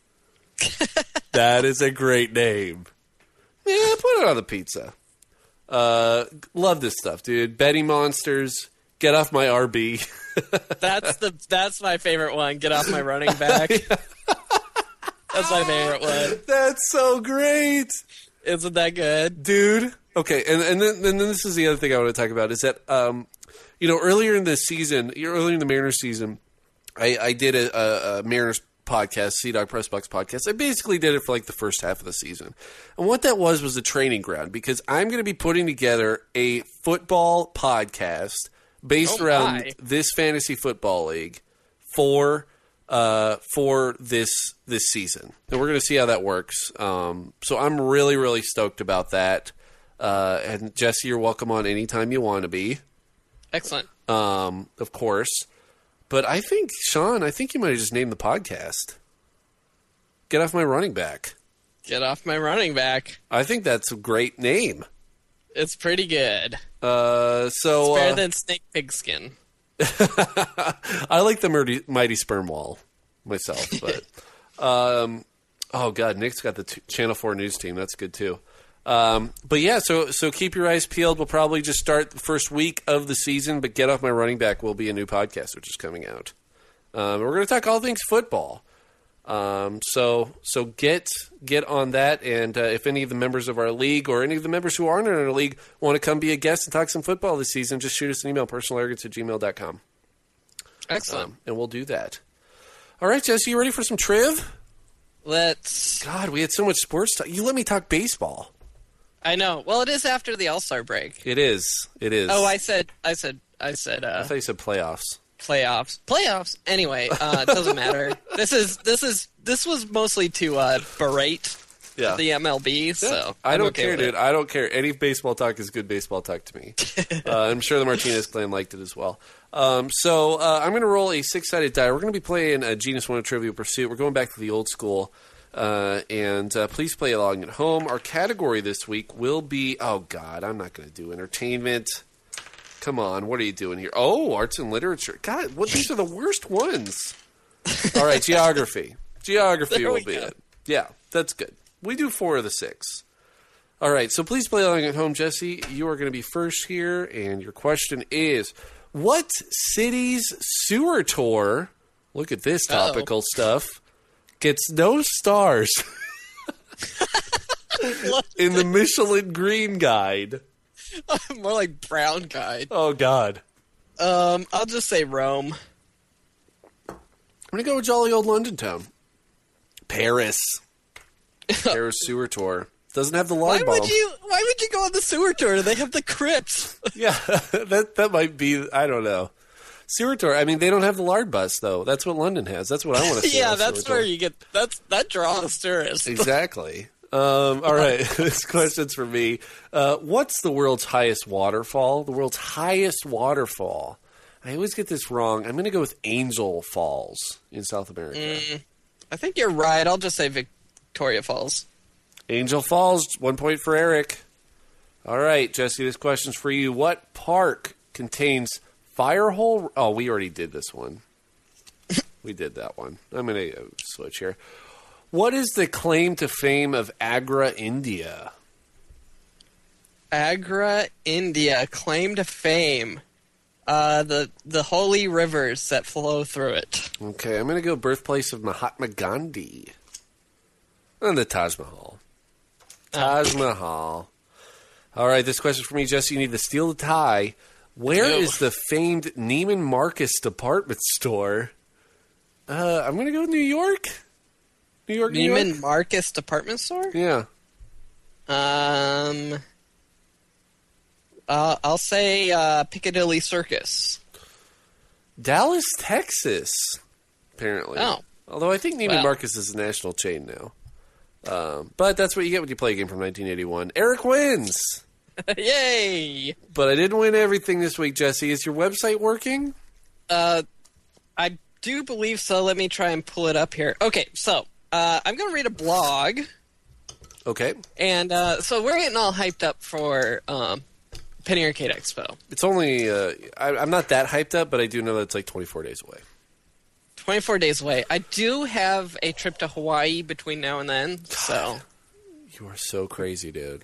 That is a great name. Yeah, put it on the pizza. Love this stuff, dude. Betty Monsters, Get Off My RB. That's my favorite one. Get Off My Running Back. That's my favorite one. That's so great. Isn't that good, dude? Okay, and then this is the other thing I want to talk about is that earlier in the Mariners season, I did a Mariners podcast, Sea Dog Press Box podcast. I basically did it for like the first half of the season. And what that was a training ground because I'm going to be putting together a football podcast based around this fantasy football league for this season. And we're going to see how that works. So I'm really, really stoked about that. And Jesse, you're welcome on anytime you want to be. Excellent. Of course. But I think, Sean, you might have just named the podcast. Get Off My Running Back. Get Off My Running Back. I think that's a great name. It's pretty good. It's better than Snake Pigskin. I like the Mighty Sperm Wall myself. But, oh, God, Nick's got the Channel 4 news team. That's good, too. But yeah, so keep your eyes peeled. We'll probably just start the first week of the season, but Get Off My Running Back will be a new podcast, which is coming out. We're going to talk all things football. So get on that. And, if any of the members of our league or any of the members who aren't in our league want to come be a guest and talk some football this season, just shoot us an email, personalarrogance@gmail.com. Excellent. And we'll do that. All right, Jesse, you ready for some triv? God, we had so much sports talk. You let me talk baseball. I know. Well, it is after the All-Star break. It is. Oh, I said. I thought you said playoffs. Playoffs. Anyway, it doesn't matter. This was mostly to berate the MLB. Yeah. So I don't care, dude. I don't care. Any baseball talk is good baseball talk to me. I'm sure the Martinez clan liked it as well. So I'm going to roll a 6-sided die. We're going to be playing a Genus 1 Trivial Pursuit. We're going back to the old school. And please play along at home. Our category this week will be, oh God, I'm not going to do entertainment. Come on, what are you doing here? Oh, arts and literature. God, these are the worst ones. All right, geography. Geography will be it. Yeah, that's good. We do 4 of the 6. All right, so please play along at home, Jesse. You are going to be first here, and your question is, what city's sewer tour, look at this topical stuff, gets no stars in the Michelin Green Guide? More like brown guide. Oh, God. I'll just say Rome. I'm going to go with jolly old London town. Paris. Paris sewer tour. Doesn't have the lard bomb. Why would you go on the sewer tour? They have the crypts. Yeah, that might be, I don't know. Sewer tour. I mean, they don't have the lard bus, though. That's what London has. That's what I want to see. Yeah, that's where you get, that draws tourists. Exactly. All right, this question's for me. What's the world's highest waterfall? The world's highest waterfall. I always get this wrong. I'm going to go with Angel Falls in South America. I think you're right. I'll just say Victoria Falls. Angel Falls, 1 point for Eric. All right, Jesse, this question's for you. What park contains Firehole? Oh, we already did this one. We did that one. I'm going to switch here. What is the claim to fame of Agra, India? Agra, India, claim to fame. The holy rivers that flow through it. Okay, I'm going to go birthplace of Mahatma Gandhi. And the Taj Mahal. Taj Mahal. All right, this question for me, Jesse. You need to steal the tie. Where is the famed Neiman Marcus department store? I'm going to go with New York. New York. Neiman Marcus department store? Yeah. I'll say Piccadilly Circus. Dallas, Texas, apparently. Oh. Although I think Neiman Marcus is a national chain now. But that's what you get when you play a game from 1981. Eric wins! Yay! But I didn't win everything this week, Jesse. Is your website working? I do believe so. Let me try and pull it up here. Okay, so I'm going to read a blog. Okay. And so we're getting all hyped up for Penny Arcade Expo. It's only... I'm not that hyped up, but I do know that it's like 24 days away. 24 days away. I do have a trip to Hawaii between now and then, so... You are so crazy, dude.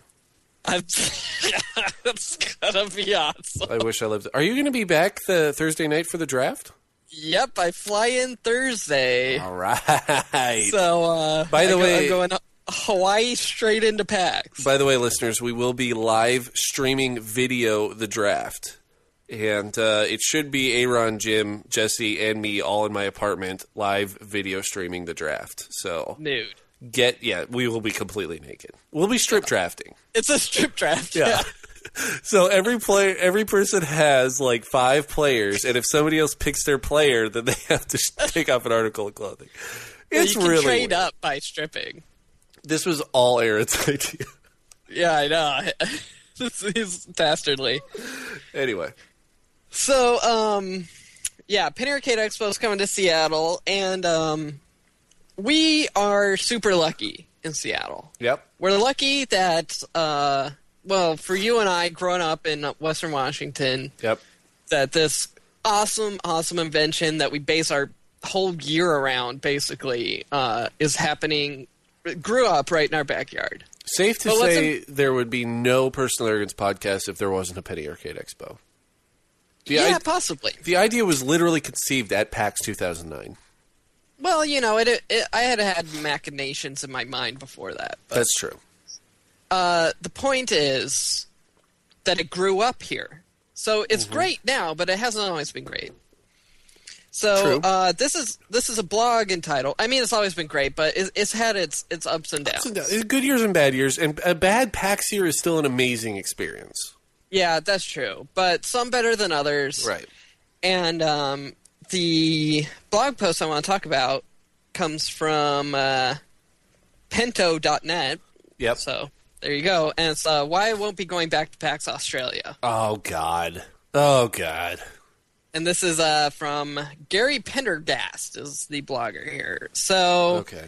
That's gonna be awesome. I wish I lived... Are you going to be back the Thursday night for the draft? Yep, I fly in Thursday. All right. So, by the way... I'm going Hawaii straight into PAX. By the way, listeners, we will be live streaming video the draft. And it should be Aaron, Jim, Jesse, and me all in my apartment live video streaming the draft. So nude. We will be completely naked. We'll be strip drafting. It's a strip draft. Yeah. So every person has like 5 players, and if somebody else picks their player, then they have to take off an artitle of clothing. It's you can really trade up by stripping. This was all Aaron's idea. Yeah, I know. This is dastardly. Anyway. So, Penny Arcade Expo is coming to Seattle, and we are super lucky in Seattle. Yep. We're lucky that, for you and I, growing up in Western Washington, yep, that this awesome invention that we base our whole year around, basically, is happening, grew up right in our backyard. Safe to say there would be no Personal Arrogance podcast if there wasn't a Penny Arcade Expo. Possibly. The idea was literally conceived at PAX 2009. Well, I had machinations in my mind before that. But, that's true. The point is that it grew up here. So it's great now, but it hasn't always been great. So this is a blog entitled. I mean, it's always been great, but it's had its ups and downs. Good years and bad years, and a bad PAX year is still an amazing experience. Yeah, that's true, but some better than others. Right. And the blog post I want to talk about comes from Pento.net. Yep. So there you go, and it's why I won't be going back to PAX Australia. Oh God. And this is from Gary Pendergast is the blogger here. So okay.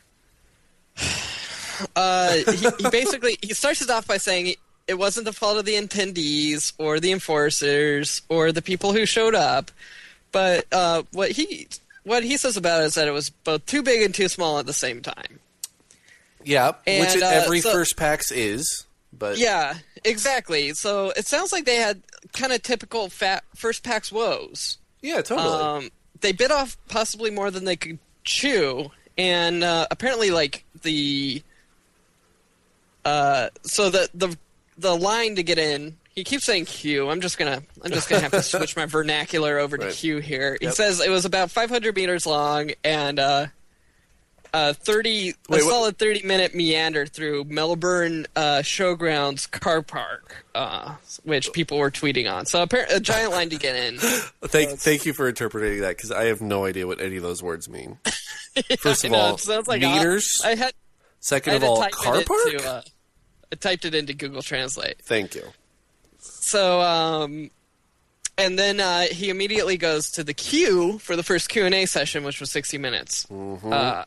He basically starts it off by saying it wasn't the fault of the attendees or the enforcers or the people who showed up, but what he says about it is that it was both too big and too small at the same time. Yeah, which every first PAX is. But yeah, exactly. So it sounds like they had kind of typical first PAX woes. Yeah, totally. They bit off possibly more than they could chew, and apparently, like the line to get in He keeps saying Q. I'm just gonna have to switch my vernacular over to Q here. He says it was about 500 meters long and a solid 30-minute meander through Melbourne Showgrounds car park, which people were tweeting on. So apparently, a giant line to get in. Thank you for interpreting that, because I have no idea what any of those words mean. First of all, it sounds like meters. Second of all, car park. I typed it into Google Translate. Thank you. So, and then he immediately goes to the queue for the first Q&A session, which was 60 minutes. Mm-hmm.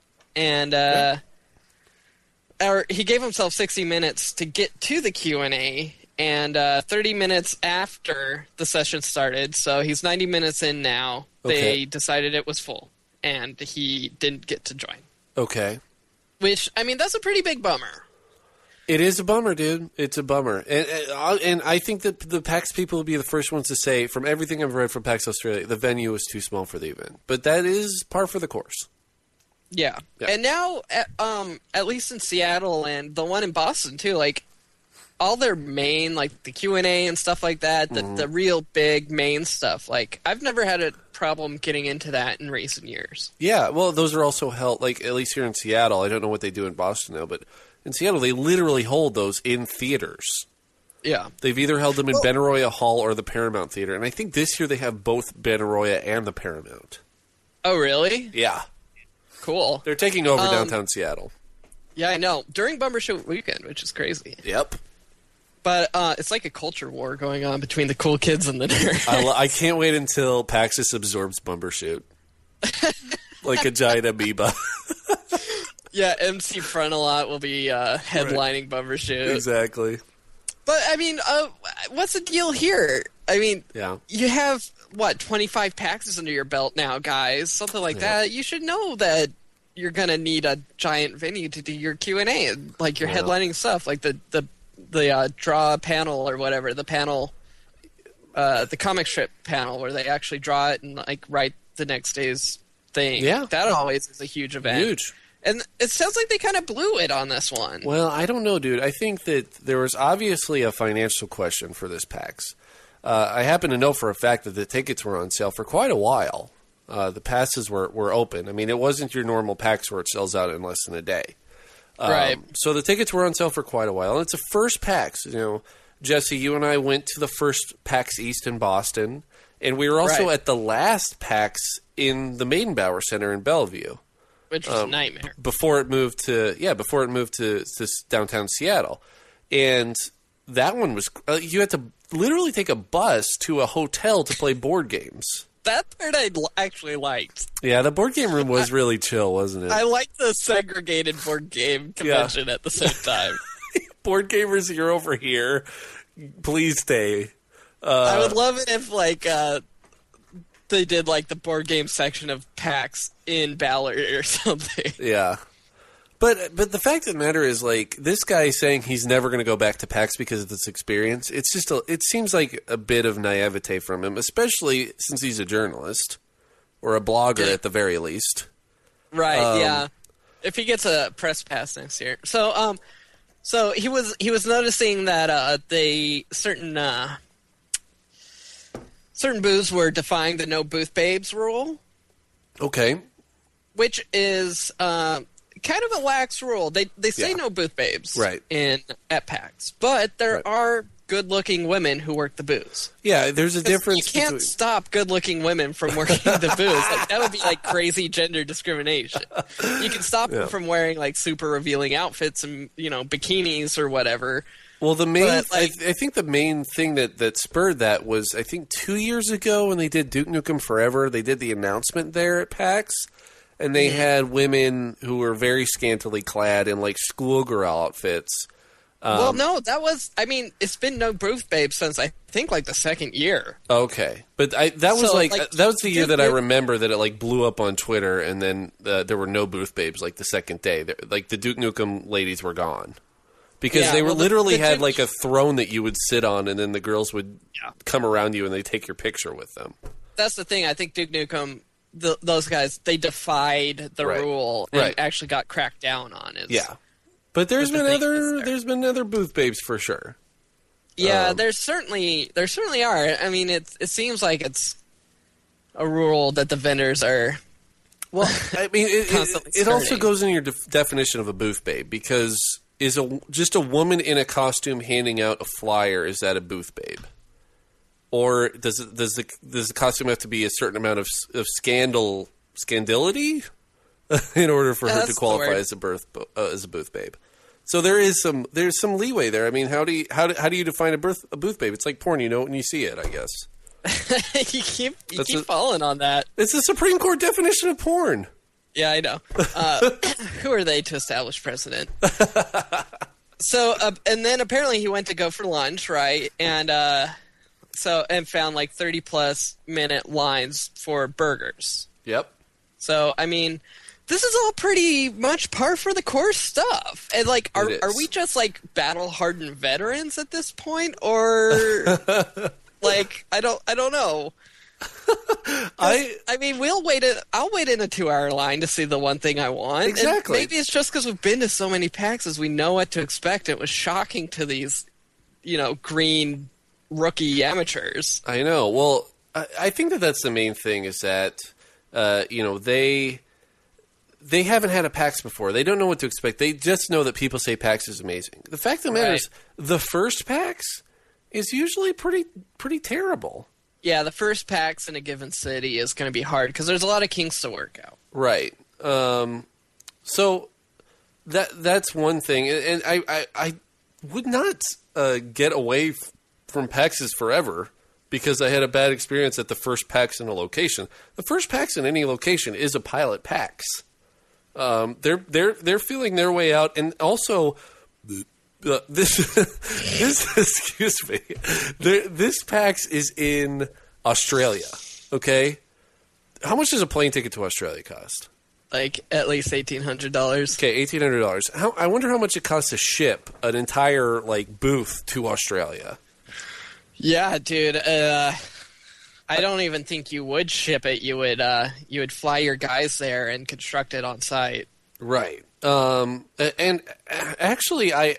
He gave himself 60 minutes to get to the Q&A, and 30 minutes after the session started, so he's 90 minutes in now, they decided it was full, and he didn't get to join. Okay. Which, I mean, that's a pretty big bummer. It is a bummer, dude. It's a bummer. And I think that the PAX people will be the first ones to say, from everything I've read from PAX Australia, the venue was too small for the event. But that is par for the course. Yeah. And now, at least in Seattle and the one in Boston, too, like, all their main, like, the Q&A and stuff like that, the real big main stuff, like, I've never had a problem getting into that in recent years. Yeah, well, those are also held, like, at least here in Seattle. I don't know what they do in Boston now, but in Seattle, they literally hold those in theaters. Yeah. They've either held them in Benaroya Hall or the Paramount Theater. And I think this year they have both Benaroya and the Paramount. Oh, really? Yeah. Cool. They're taking over downtown Seattle. Yeah, I know. During Bumbershoot weekend, which is crazy. Yep. But it's like a culture war going on between the cool kids and the nerds. I can't wait until Paxis absorbs Bumbershoot. Like a giant amoeba. Yeah, MC Frontalot will be headlining Bumbershoot. Exactly. But, I mean, what's the deal here? I mean, you have, 25 PAXs under your belt now, guys? Something like that. You should know that you're going to need a giant venue to do your Q&A. Like, your headlining stuff, like the draw panel or whatever, the panel, the comic strip panel where they actually draw it and, like, write the next day's thing. Yeah. That always is a huge event. Huge. And it sounds like they kind of blew it on this one. Well, I don't know, dude. I think that there was obviously a financial question for this PAX. I happen to know for a fact that the tickets were on sale for quite a while. The passes were open. I mean, it wasn't your normal PAX where it sells out in less than a day. Right. So the tickets were on sale for quite a while. And it's a first PAX. You know, Jesse, you and I went to the first PAX East in Boston. And we were also at the last PAX in the Meydenbauer Center in Bellevue. Which was a nightmare. Before it moved to downtown Seattle. And that one was you had to literally take a bus to a hotel to play board games. That part I actually liked. Yeah, the board game room was really chill, wasn't it? I liked the segregated board game convention at the same time. Board gamers, you're over here. Please stay. I would love it if, like, they did, like, the board game section of PAX in Ballard or something. Yeah. But the fact of the matter is, like, this guy saying he's never going to go back to PAX because of this experience, it's just it seems like a bit of naivete from him, especially since he's a journalist or a blogger at the very least. Right, yeah. If he gets a press pass next year. So he was noticing that certain booths were defying the no booth babes rule. Okay. Which is kind of a lax rule. They say no booth babes at PAX, but there are good-looking women who work the booths. Yeah, there's a difference. You can't stop good-looking women from working the booths. Like, that would be like crazy gender discrimination. You can stop them from wearing like super revealing outfits and bikinis or whatever. Well, I think the main thing that spurred that was, I think 2 years ago when they did Duke Nukem Forever, they did the announcement there at PAX, and they had women who were very scantily clad in, like, schoolgirl outfits. Well, no, it's been no booth babe since, I think, like, the second year. Okay. But that was the year that I remember that it, like, blew up on Twitter, and then there were no booth babes, like, the second day. Like, the Duke Nukem ladies were gone. Because they literally had, like, a throne that you would sit on, and then the girls would come around you and they'd take your picture with them. That's the thing. I think Duke Nukem, those guys, they defied the rule and actually got cracked down on it. Yeah. But there's been other booth babes for sure. Yeah, there certainly are. I mean, it seems like it's a rule that the vendors are. Well, I mean, it also goes in your definition of a booth babe, because is just a woman in a costume handing out a flyer, is that a booth babe? Or does the costume have to be a certain amount of scandality in order for her to qualify as a booth babe? So there's some leeway there. I mean, how do you define a booth babe? It's like porn, you know it when you see it, I guess. you keep falling on that. It's the Supreme Court definition of porn. Yeah, I know. Who are they to establish precedent? So, and then apparently he went to go for lunch, right? And found like 30+ minute lines for burgers. Yep. So, I mean, this is all pretty much par for the course stuff. And like, are we just like battle hardened veterans at this point, or like I don't know. I mean, I'll wait in a 2-hour line to see the one thing I want. Exactly. And maybe it's just because we've been to so many PAXs, we know what to expect. It was shocking to these, green rookie amateurs. I know. Well, I think that's the main thing, is that they haven't had a PAX before. They don't know what to expect. They just know that people say PAX is amazing. The fact of the matter is, the first PAX is usually pretty terrible. Yeah, the first PAX in a given city is going to be hard because there's a lot of kinks to work out. Right. So that's one thing, and I would not get away from PAXs forever because I had a bad experience at the first PAX in a location. The first PAX in any location is a pilot PAX. They're feeling their way out, and also this excuse me, this PAX is in Australia. Okay, how much does a plane ticket to Australia cost? Like at least $1,800. Okay, $1,800. I wonder how much it costs to ship an entire booth to Australia. Yeah, dude. I don't even think you would ship it. You would fly your guys there and construct it on site. Right. And actually, I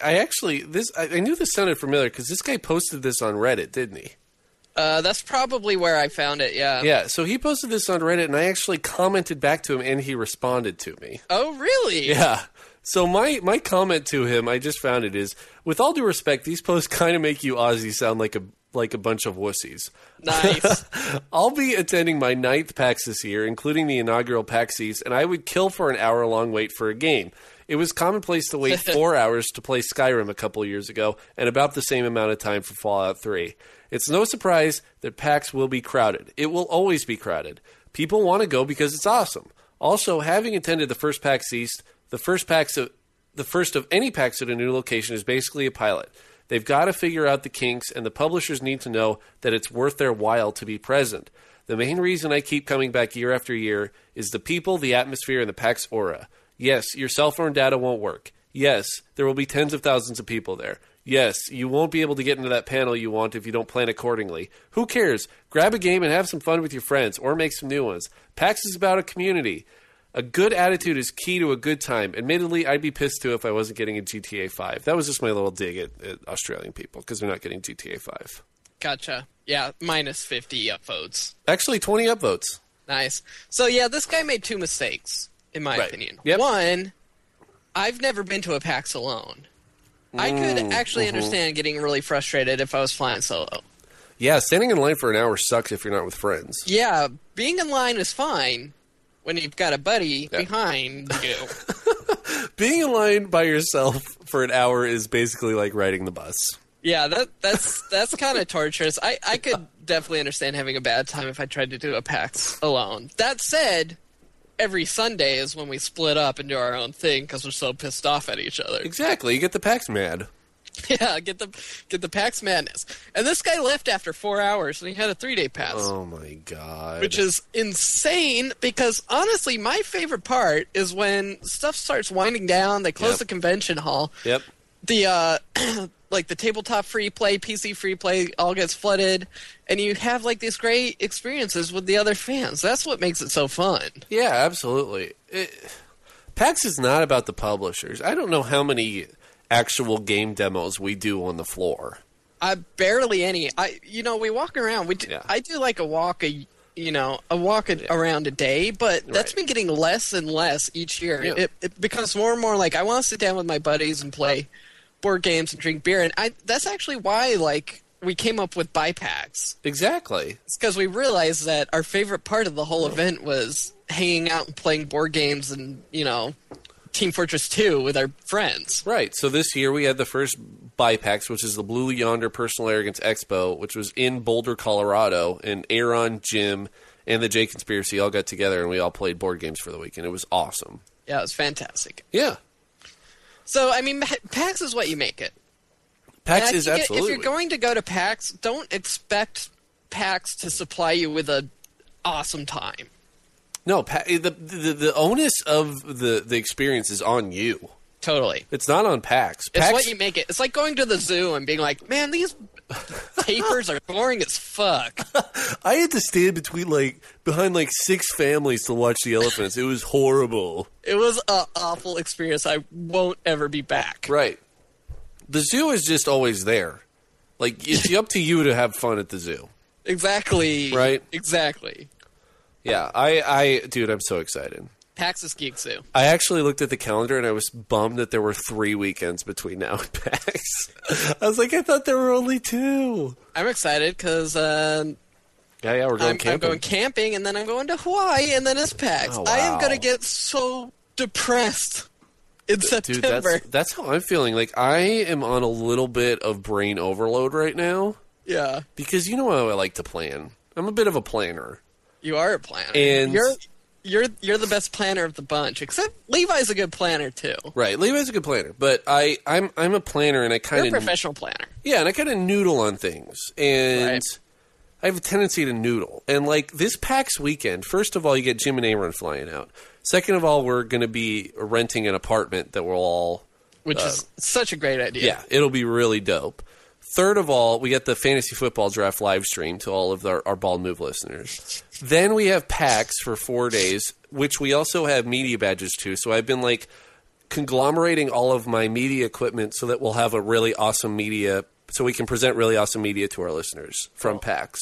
knew this sounded familiar because this guy posted this on Reddit, didn't he? That's probably where I found it, yeah. Yeah, so he posted this on Reddit, and I actually commented back to him, and he responded to me. Oh, really? Yeah. So my comment to him, I just found it, is, with all due respect, these posts kind of make you Aussies sound like a bunch of wussies. Nice. I'll be attending my 9th PAX this year, including the inaugural PAX East, and I would kill for an hour-long wait for a game. It was commonplace to wait 4 hours to play Skyrim a couple years ago, and about the same amount of time for Fallout 3. It's no surprise that PAX will be crowded. It will always be crowded. People want to go because it's awesome. Also, having attended the first PAX East, the first of any PAX at a new location is basically a pilot. They've got to figure out the kinks, and the publishers need to know that it's worth their while to be present. The main reason I keep coming back year after year is the people, the atmosphere, and the PAX aura. Yes, your cell phone data won't work. Yes, there will be tens of thousands of people there. Yes, you won't be able to get into that panel you want if you don't plan accordingly. Who cares? Grab a game and have some fun with your friends, or make some new ones. PAX is about a community. A good attitude is key to a good time. Admittedly, I'd be pissed too if I wasn't getting a GTA 5. That was just my little dig at Australian people, because they're not getting GTA 5. Gotcha. Yeah, minus 50 upvotes. Actually, 20 upvotes. Nice. So yeah, this guy made 2 mistakes, in my opinion. Yep. One, I've never been to a PAX alone. I could actually understand getting really frustrated if I was flying solo. Yeah, standing in line for an hour sucks if you're not with friends. Yeah, being in line is fine when you've got a buddy behind you. Being in line by yourself for an hour is basically like riding the bus. Yeah, that's kind of torturous. I could definitely understand having a bad time if I tried to do a PAX alone. That said, every Sunday is when we split up and do our own thing because we're so pissed off at each other. Exactly. You get the PAX mad. Yeah, get the PAX madness. And this guy left after 4 hours, and he had a 3-day pass. Oh, my God. Which is insane, because honestly, my favorite part is when stuff starts winding down, they close the convention hall. Yep. The, the tabletop free play, PC free play all gets flooded, and you have, these great experiences with the other fans. That's what makes it so fun. Yeah, absolutely. PAX is not about the publishers. I don't know how many actual game demos we do on the floor. Barely any. We walk around. I do like a walk around a day, but that's been getting less and less each year. Yeah. It becomes more and more like I want to sit down with my buddies and play board games and drink beer, and that's actually why we came up with BiPAX. Exactly. It's because we realized that our favorite part of the whole event was hanging out and playing board games and Team Fortress 2 with our friends. Right. So this year we had the first BiPAX, which is the Blue Yonder Personal Arrogance Expo, which was in Boulder, Colorado, and Aaron, Jim, and the J Conspiracy all got together and we all played board games for the weekend. It was awesome. Yeah, it was fantastic. Yeah. So, PAX is what you make it. PAX is absolutely. If you're going to go to PAX, don't expect PAX to supply you with an awesome time. No, the onus of the experience is on you. Totally. It's not on PAX. It's what you make it. It's like going to the zoo and being like, man, these papers are boring as fuck. I had to stand behind 6 families to watch the elephants. It was horrible. It was an awful experience. I won't ever be back. Right. The zoo is just always there. It's up to you to have fun at the zoo. Exactly. Right? Exactly. Yeah, dude, I'm so excited. PAX is Geek Zoo. I actually looked at the calendar and I was bummed that there were 3 weekends between now and PAX. I was like, I thought there were only 2. I'm excited because we're going camping. I'm going camping and then I'm going to Hawaii and then it's PAX. Oh, wow. I am going to get so depressed in September. Dude, that's how I'm feeling. I am on a little bit of brain overload right now. Yeah. Because you know how I like to plan. I'm a bit of a planner. You are a planner. And you're the best planner of the bunch, except Levi's a good planner too. Right, Levi's a good planner, but I'm a planner, and I kind of professional planner. Yeah, and I kind of noodle on things, and I have a tendency to noodle. And this PAX weekend, first of all, you get Jim and Aaron flying out. Second of all, we're going to be renting an apartment that we'll all, which is such a great idea. Yeah, it'll be really dope. Third of all, we get the Fantasy Football Draft live stream to all of our Bald Move listeners. Then we have PAX for 4 days, which we also have media badges to. So I've been conglomerating all of my media equipment so that we'll have a really awesome media, so we can present really awesome media to our listeners from PAX.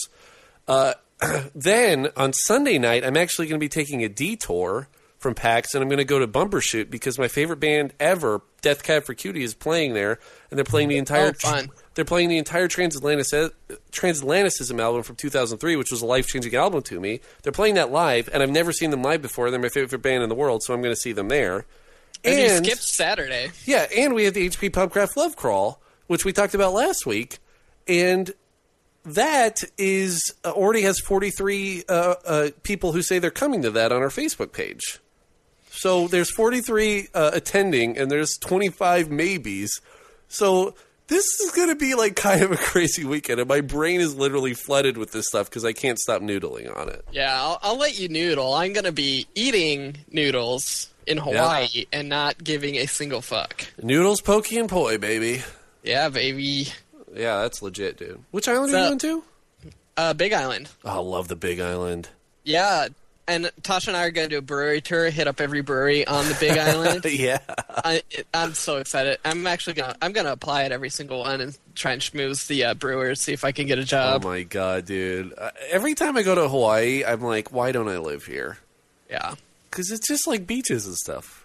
Then on Sunday night, I'm actually going to be taking a detour from PAX, and I'm going to go to Bumbershoot because my favorite band ever, Death Cab for Cutie, is playing there, and they're playing the entire. Fun. They're playing the entire Transatlanticism album from 2003, which was a life-changing album to me. They're playing that live, and I've never seen them live before. They're my favorite band in the world, so I'm going to see them there. And you skipped Saturday. Yeah, and we have the HP Pubcraft Love Crawl, which we talked about last week, and that is already has 43 people who say they're coming to that on our Facebook page. So there's 43 attending, and there's 25 maybes. So this is going to be kind of a crazy weekend, and my brain is literally flooded with this stuff because I can't stop noodling on it. Yeah, I'll let you noodle. I'm going to be eating noodles in Hawaii and not giving a single fuck. Noodles, pokey, and poi, baby. Yeah, baby. Yeah, that's legit, dude. Which island are you going to? Big Island. Oh, I love the Big Island. Yeah, and Tasha and I are going to do a brewery tour, hit up every brewery on the Big Island. Yeah. I'm so excited. I'm actually gonna apply at every single one and try and schmooze the brewers, see if I can get a job. Oh my god, dude! Every time I go to Hawaii, I'm like, why don't I live here? Yeah, because it's just beaches and stuff.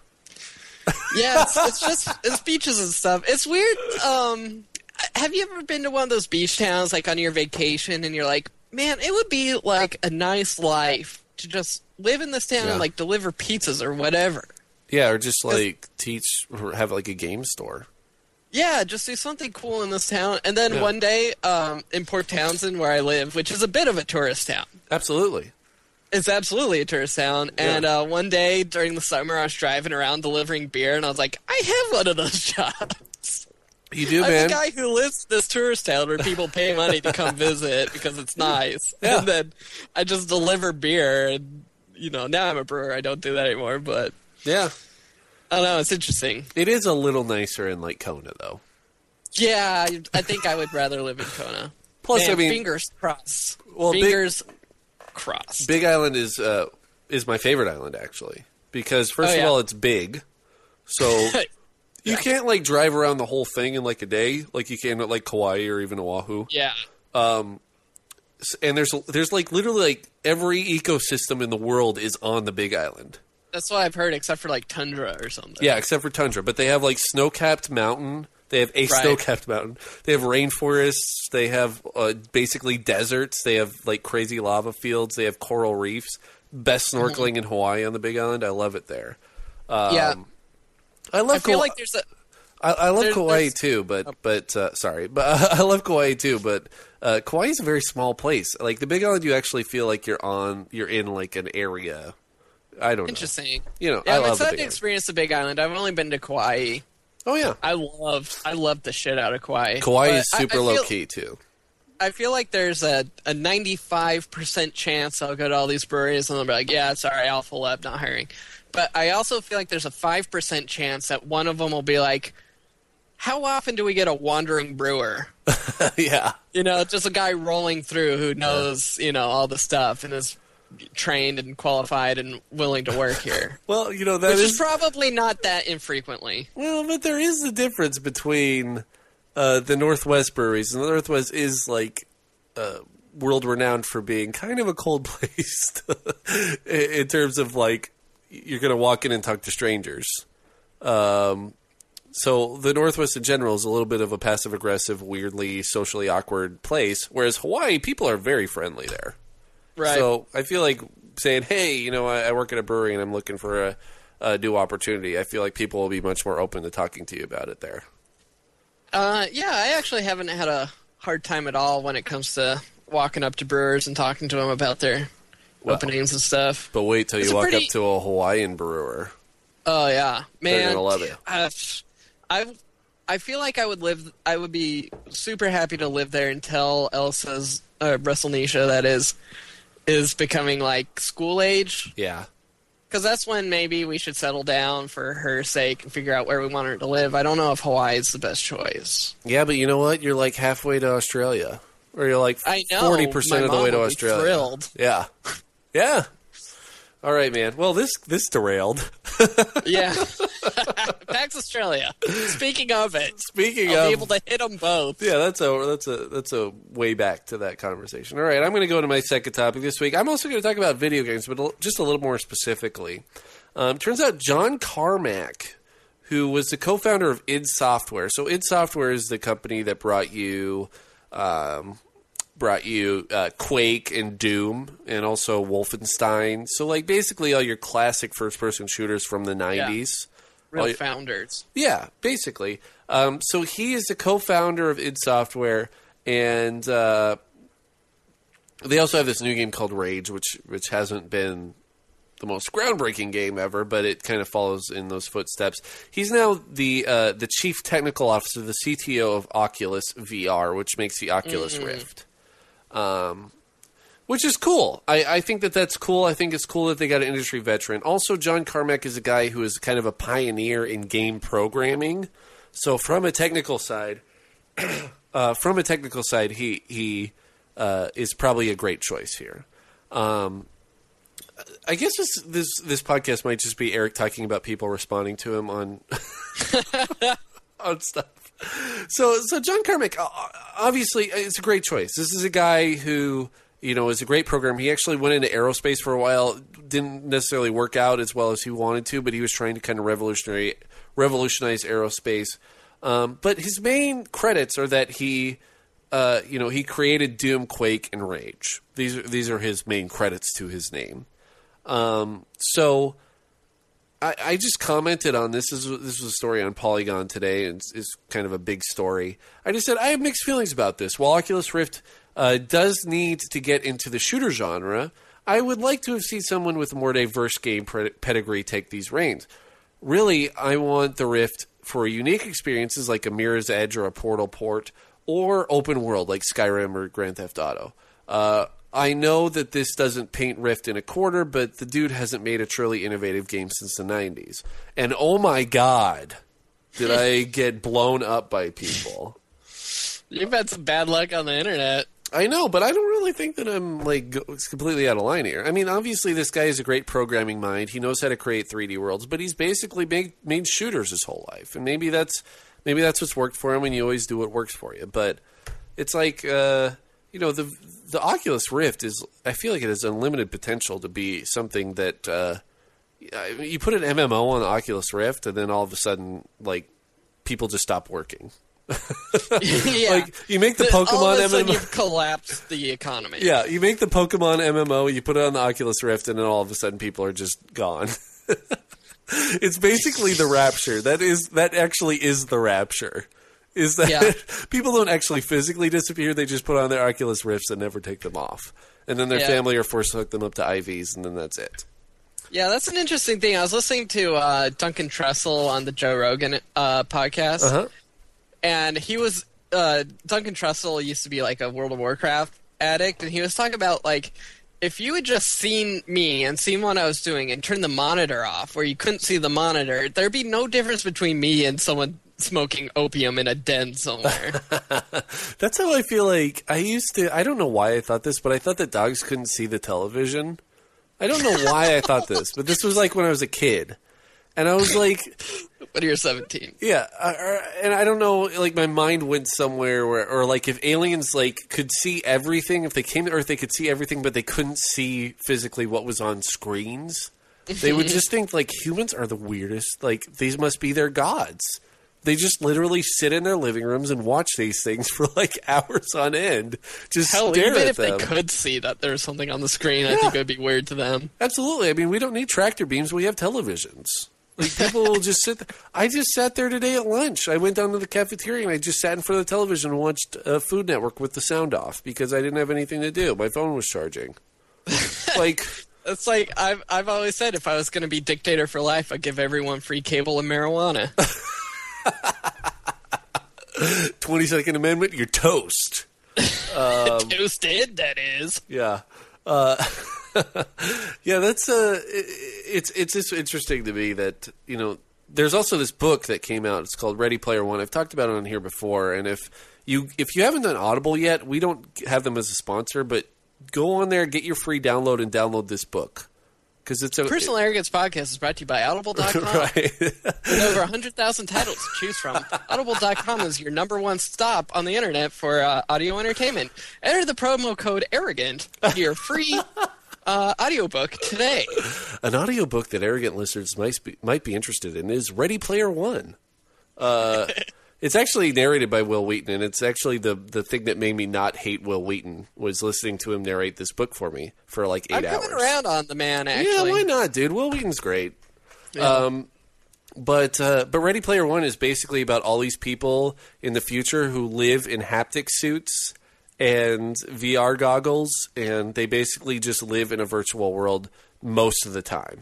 Yeah, it's beaches and stuff. It's weird. Have you ever been to one of those beach towns, on your vacation, and you're like, man, it would be a nice life to just live in this town and deliver pizzas or whatever. Yeah, or just teach or have a game store. Yeah, just do something cool in this town. And then one day in Port Townsend, where I live, which is a bit of a tourist town. Absolutely. It's absolutely a tourist town. Yeah. And one day during the summer, I was driving around delivering beer, and I was like, I have one of those jobs. You do, I'm man. the guy who lives in this tourist town where people pay money to come visit because it's nice. Yeah. And then I just deliver beer, and, now I'm a brewer. I don't do that anymore, but... Yeah. I don't know. It's interesting. It is a little nicer in, Kona, though. Yeah, I think I would rather live in Kona. Plus, Man, I mean... fingers crossed. Well, fingers crossed. Big Island is my favorite island, actually. Because, first of all, it's big. So... You can't like drive around the whole thing in like a day, like you can at like Kauai or even Oahu. Yeah. And there's like literally like every ecosystem in the world is on the Big Island. That's what I've heard, except for like tundra or something. Yeah, except for tundra, but they have like snow-capped mountain. They have a snow-capped mountain. They have rainforests. They have basically deserts. They have like crazy lava fields. They have coral reefs. Best snorkeling in Hawaii on the Big Island. I love it there. Yeah, I feel like there's a. I love Kauai too, but I love Kauai too, but Kauai is a very small place. Like the Big Island, you actually feel like you're in like an area. I don't know. Interesting. You know, yeah, I I'm love excited the to experience the Big Island. I've only been to Kauai. Oh yeah, I loved the shit out of Kauai. Kauai is super low key too. I feel like there's a 95% chance I'll go to all these breweries and they'll be like, yeah, sorry, I'll full up, not hiring. But I also feel like there's a 5% chance that one of them will be like, how often do we get a wandering brewer? Yeah. You know, just a guy rolling through who knows, you know, all the stuff and is trained and qualified and willing to work here. Well, you know, which is probably not that infrequently. Well, but there is a difference between the Northwest breweries. And the Northwest is like world renowned for being kind of a cold place in terms of like you're going to walk in and talk to strangers. So the Northwest in general is a little bit of a passive-aggressive, weirdly socially awkward place, whereas Hawaii, people are very friendly there. Right. So I feel like saying, hey, you know, I work at a brewery and I'm looking for a new opportunity, I feel like people will be much more open to talking to you about it there. Yeah, I actually haven't had a hard time at all when it comes to walking up to brewers and talking to them about their openings and stuff. But wait till you walk up to a Hawaiian brewer. Oh, yeah. Man, they're going to love it. I feel like I would be super happy to live there until Elsa's, WrestleNisha, that is becoming like school age. Yeah. Because that's when maybe we should settle down for her sake and figure out where we want her to live. I don't know if Hawaii is the best choice. Yeah, but you know what? You're like halfway to Australia. Or you're like 40% of the way to Australia. Thrilled. Yeah. Yeah. All right, man. Well, this derailed. Yeah. PAX Australia. Speaking of it. I'll be able to hit them both. Yeah, that's a way back to that conversation. All right, I'm going to go to my second topic this week. I'm also going to talk about video games, but just a little more specifically. Turns out John Carmack, who was the co-founder of id Software. So id Software is the company that brought you Quake and Doom and also Wolfenstein. So like basically all your classic first-person shooters from the 90s. Real founders. Yeah, basically. So he is the co-founder of id Software, and they also have this new game called Rage, which hasn't been the most groundbreaking game ever, but it kind of follows in those footsteps. He's now the chief technical officer, the CTO of Oculus VR, which makes the Oculus Rift. Which is cool. I think that's cool. I think it's cool that they got an industry veteran. Also, John Carmack is a guy who is kind of a pioneer in game programming. So from a technical side, he is probably a great choice here. I guess this podcast might just be Eric talking about people responding to him on on stuff. So John Carmack, obviously, it's a great choice. This is a guy who, you know, is a great programmer. He actually went into aerospace for a while. Didn't necessarily work out as well as he wanted to, but he was trying to kind of revolutionize aerospace. But his main credits are that he created Doom, Quake, and Rage. These are his main credits to his name. So I just commented on this. This was a story on Polygon today, and it's kind of a big story. I just said I have mixed feelings about this. While Oculus Rift does need to get into the shooter genre, I would like to have seen someone with a more diverse game pedigree take these reins. Really, I want the Rift for unique experiences like a Mirror's Edge or a Portal port, or open world like Skyrim or Grand Theft Auto. I know that this doesn't paint Rift in a quarter, but the dude hasn't made a truly innovative game since the 90s. And oh my god, did I get blown up by people. You've had some bad luck on the internet. I know, but I don't really think that I'm like completely out of line here. I mean, obviously, this guy has a great programming mind. He knows how to create 3D worlds, but he's basically made shooters his whole life, and maybe that's what's worked for him. And you always do what works for you. But it's like the Oculus Rift is. I feel like it has unlimited potential to be something that you put an MMO on the Oculus Rift, and then all of a sudden, like, people just stop working. Yeah. Like, you make the Pokemon all of a sudden MMO. you've collapsed the economy. Yeah, you make the Pokemon MMO, you put it on the Oculus Rift, and then all of a sudden people are just gone. It's basically the Rapture. That actually is the Rapture. Is that people don't actually physically disappear, they just put on their Oculus Rifts and never take them off. And then their family are forced to hook them up to IVs, and then that's it. Yeah, that's an interesting thing. I was listening to Duncan Trussell on the Joe Rogan podcast. Uh-huh. And he was Duncan Trussell used to be like a World of Warcraft addict, and he was talking about like if you had just seen me and seen what I was doing and turned the monitor off where you couldn't see the monitor, there'd be no difference between me and someone smoking opium in a den somewhere. That's how I feel like I used to. I don't know why I thought this, but I thought that dogs couldn't see the television. I don't know why I thought this, but this was like when I was a kid. And I was like... But you're 17. Yeah, and I don't know, like, my mind went somewhere where... Or, like, if aliens, like, could see everything, if they came to Earth, they could see everything, but they couldn't see physically what was on screens. They would just think, like, humans are the weirdest. Like, these must be their gods. They just literally sit in their living rooms and watch these things for, like, hours on end. Just stare even at if them. they could see that there's something on the screen, I think it would be weird to them. Absolutely. I mean, we don't need tractor beams. We have televisions. Like, people will just sit there. I just sat there today at lunch. I went down to the cafeteria and I just sat in front of the television and watched Food Network with the sound off because I didn't have anything to do. My phone was charging. Like, it's like I've always said if I was going to be dictator for life, I'd give everyone free cable and marijuana. 22nd Amendment, you're toast. Toasted, that is. Yeah. Yeah, that's it's just interesting to me that, you know, there's also this book that came out. It's called Ready Player One. I've talked about it on here before, and if you haven't done Audible yet, we don't have them as a sponsor, but go on there, get your free download, and download this book. Because it's Personal Arrogance Podcast is brought to you by Audible.com. Right. With over 100,000 titles to choose from, Audible.com is your number one stop on the internet for audio entertainment. Enter the promo code ARROGANT to your free audiobook today. An audiobook that Arrogant listeners might be interested in is Ready Player One. It's actually narrated by Will Wheaton, and it's actually the thing that made me not hate Will Wheaton was listening to him narrate this book for me for like 8 hours. I'm coming around on the man, actually. Yeah, why not, dude? Will Wheaton's great. Yeah. But Ready Player One is basically about all these people in the future who live in haptic suits and VR goggles, and they basically just live in a virtual world most of the time.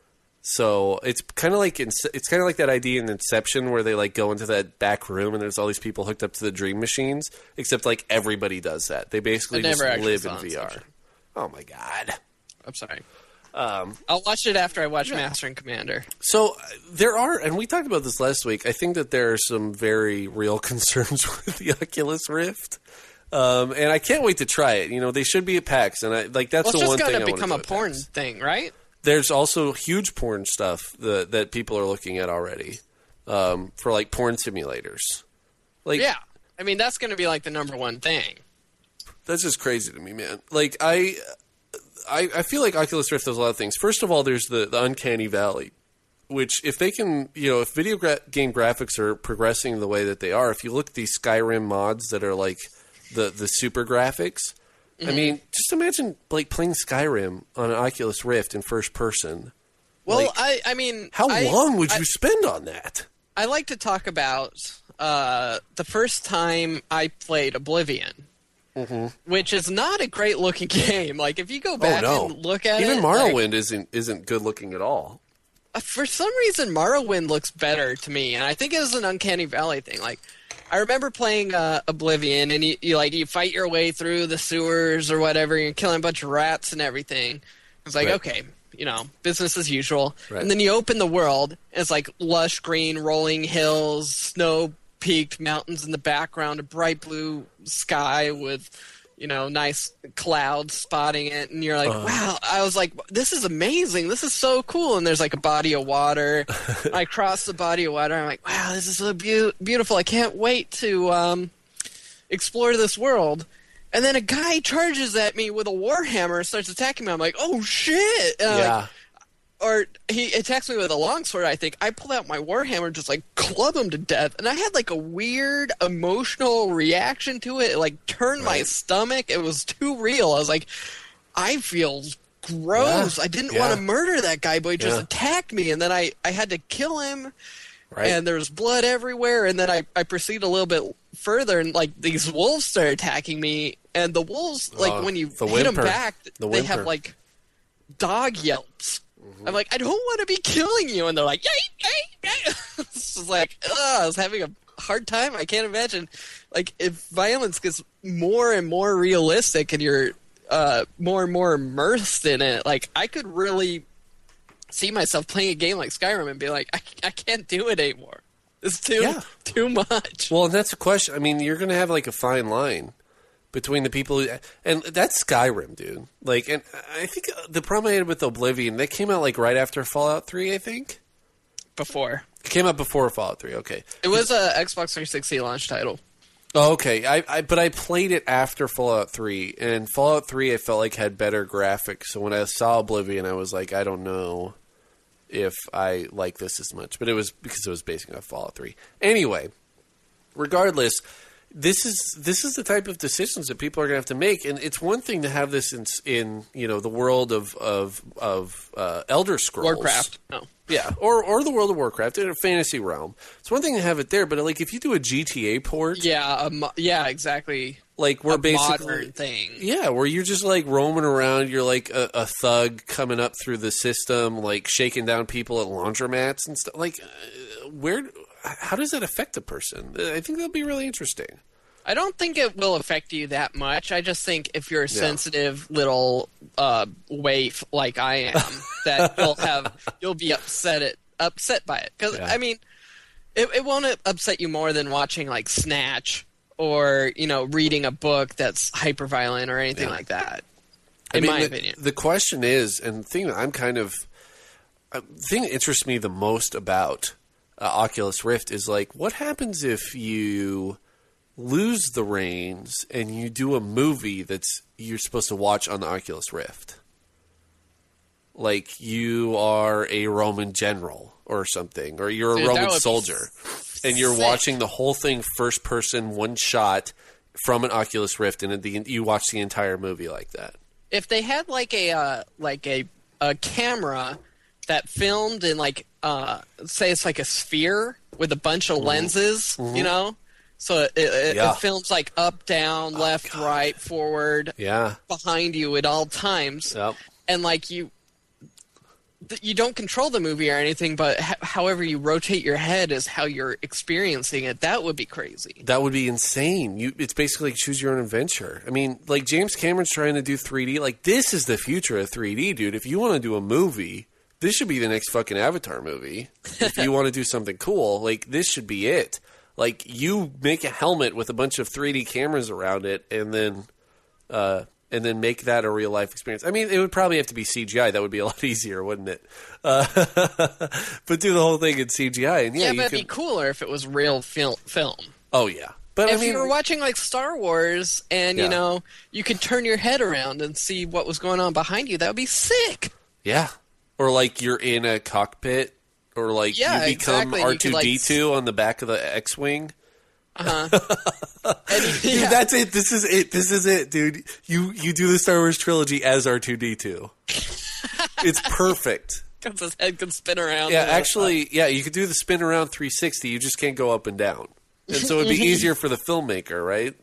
So it's kind of like that idea in Inception where they like go into that back room and there's all these people hooked up to the dream machines, except like everybody does that. They basically just live in VR. Inception. Oh my god! I'm sorry. I'll watch it after I watch Master and Commander. So there are, and we talked about this last week. I think that there are some very real concerns with the Oculus Rift. And I can't wait to try it. You know, they should be at PAX, and that's the one thing I want to do. It's just going to become a porn thing, right? There's also huge porn stuff that people are looking at already for like porn simulators. Like, yeah, I mean that's going to be like the number one thing. That's just crazy to me, man. Like I feel like Oculus Rift does a lot of things. First of all, there's the Uncanny Valley, which if they can, you know, if video game graphics are progressing the way that they are, if you look at these Skyrim mods that are like the super graphics. I mean, just imagine like playing Skyrim on an Oculus Rift in first person. Well, like, I mean, how long would you spend on that? I like to talk about the first time I played Oblivion, which is not a great looking game. Like if you go back and look at even it, Morrowind isn't good looking at all. For some reason, Morrowind looks better to me, and I think it was an Uncanny Valley thing. Like, I remember playing Oblivion, and you fight your way through the sewers or whatever, and you're killing a bunch of rats and everything. It's like, okay, you know, business as usual. Right. And then you open the world, and it's like lush green rolling hills, snow-peaked mountains in the background, a bright blue sky with nice clouds spotting it, and you're like, wow. I was like, this is amazing. This is so cool. And there's like a body of water. I cross the body of water. I'm like, wow, this is so beautiful. I can't wait to explore this world. And then a guy charges at me with a warhammer and starts attacking me. I'm like, oh shit. Yeah. Or he attacks me with a longsword, I think. I pull out my warhammer and just, like, club him to death. And I had, like, a weird emotional reaction to it. It, like, turned my stomach. It was too real. I was like, I feel gross. I didn't want to murder that guy, but he just attacked me. And then I had to kill him. Right. And there was blood everywhere. And then I proceeded a little bit further, and, like, these wolves started attacking me. And the wolves, like, when you hit them back, they have, like, dog yelps. I'm like, I don't want to be killing you. And they're like, yay, yay, yay. It's just like, I was having a hard time. I can't imagine. Like, if violence gets more and more realistic and you're more and more immersed in it, like, I could really see myself playing a game like Skyrim and be like, I can't do it anymore. It's too much. Well, and that's the question. I mean, you're going to have, like, a fine line between the people and that's Skyrim, dude. Like, and I think the problem I had with Oblivion, that came out like right after Fallout 3, I think. Before. It came out before Fallout 3. Okay. It was a Xbox 360 launch title. Oh, okay. But I played it after Fallout 3, and Fallout 3 I felt like had better graphics. So when I saw Oblivion, I was like, I don't know if I like this as much. But it was because it was based on Fallout 3. Anyway, regardless, This is the type of decisions that people are going to have to make, and it's one thing to have this in the world of Elder Scrolls, Warcraft, or the world of Warcraft in a fantasy realm. It's one thing to have it there, but like if you do a GTA port, exactly, like we're basically modern thing, where you're just like roaming around, you're like a thug coming up through the system, like shaking down people at laundromats and stuff. Like how does that affect a person? I think that'll be really interesting. I don't think it will affect you that much. I just think if you're a sensitive little waif like I am, that you'll be upset by it. Because I mean, it won't upset you more than watching like Snatch or reading a book that's hyper violent or anything like that. In my opinion, the question is, and the thing that the thing that interests me the most about Oculus Rift is like, what happens if you lose the reins and you do a movie you're supposed to watch on the Oculus Rift? Like you are a Roman general or something, or you're a Roman soldier, and you're watching the whole thing first person, one shot from an Oculus Rift, and you watch the entire movie like that. If they had like a camera that filmed in like say it's like a sphere with a bunch of lenses, so it films like up, down, left, right, forward, behind you at all times, and like you don't control the movie or anything, but however you rotate your head is how you're experiencing it. That would be crazy. That would be insane. It's basically like choose your own adventure. I mean, like James Cameron's trying to do 3D. Like this is the future of 3D, dude. If you want to do a movie, this should be the next fucking Avatar movie. If you want to do something cool, like this should be it. Like you make a helmet with a bunch of 3D cameras around it, and then make that a real life experience. I mean, it would probably have to be CGI. That would be a lot easier, wouldn't it? But do the whole thing in CGI, and but it'd be cooler if it was real film. Oh yeah, but if you were watching like Star Wars, and you could turn your head around and see what was going on behind you, that would be sick. Yeah. Or like you're in a cockpit, or like you become R2-D2 on the back of the X-Wing. Dude, that's it. This is it, dude. You do the Star Wars trilogy as R2-D2. It's perfect. Because his head can spin around. Yeah, actually, you could do the spin around 360. You just can't go up and down. And so it'd be easier for the filmmaker, right?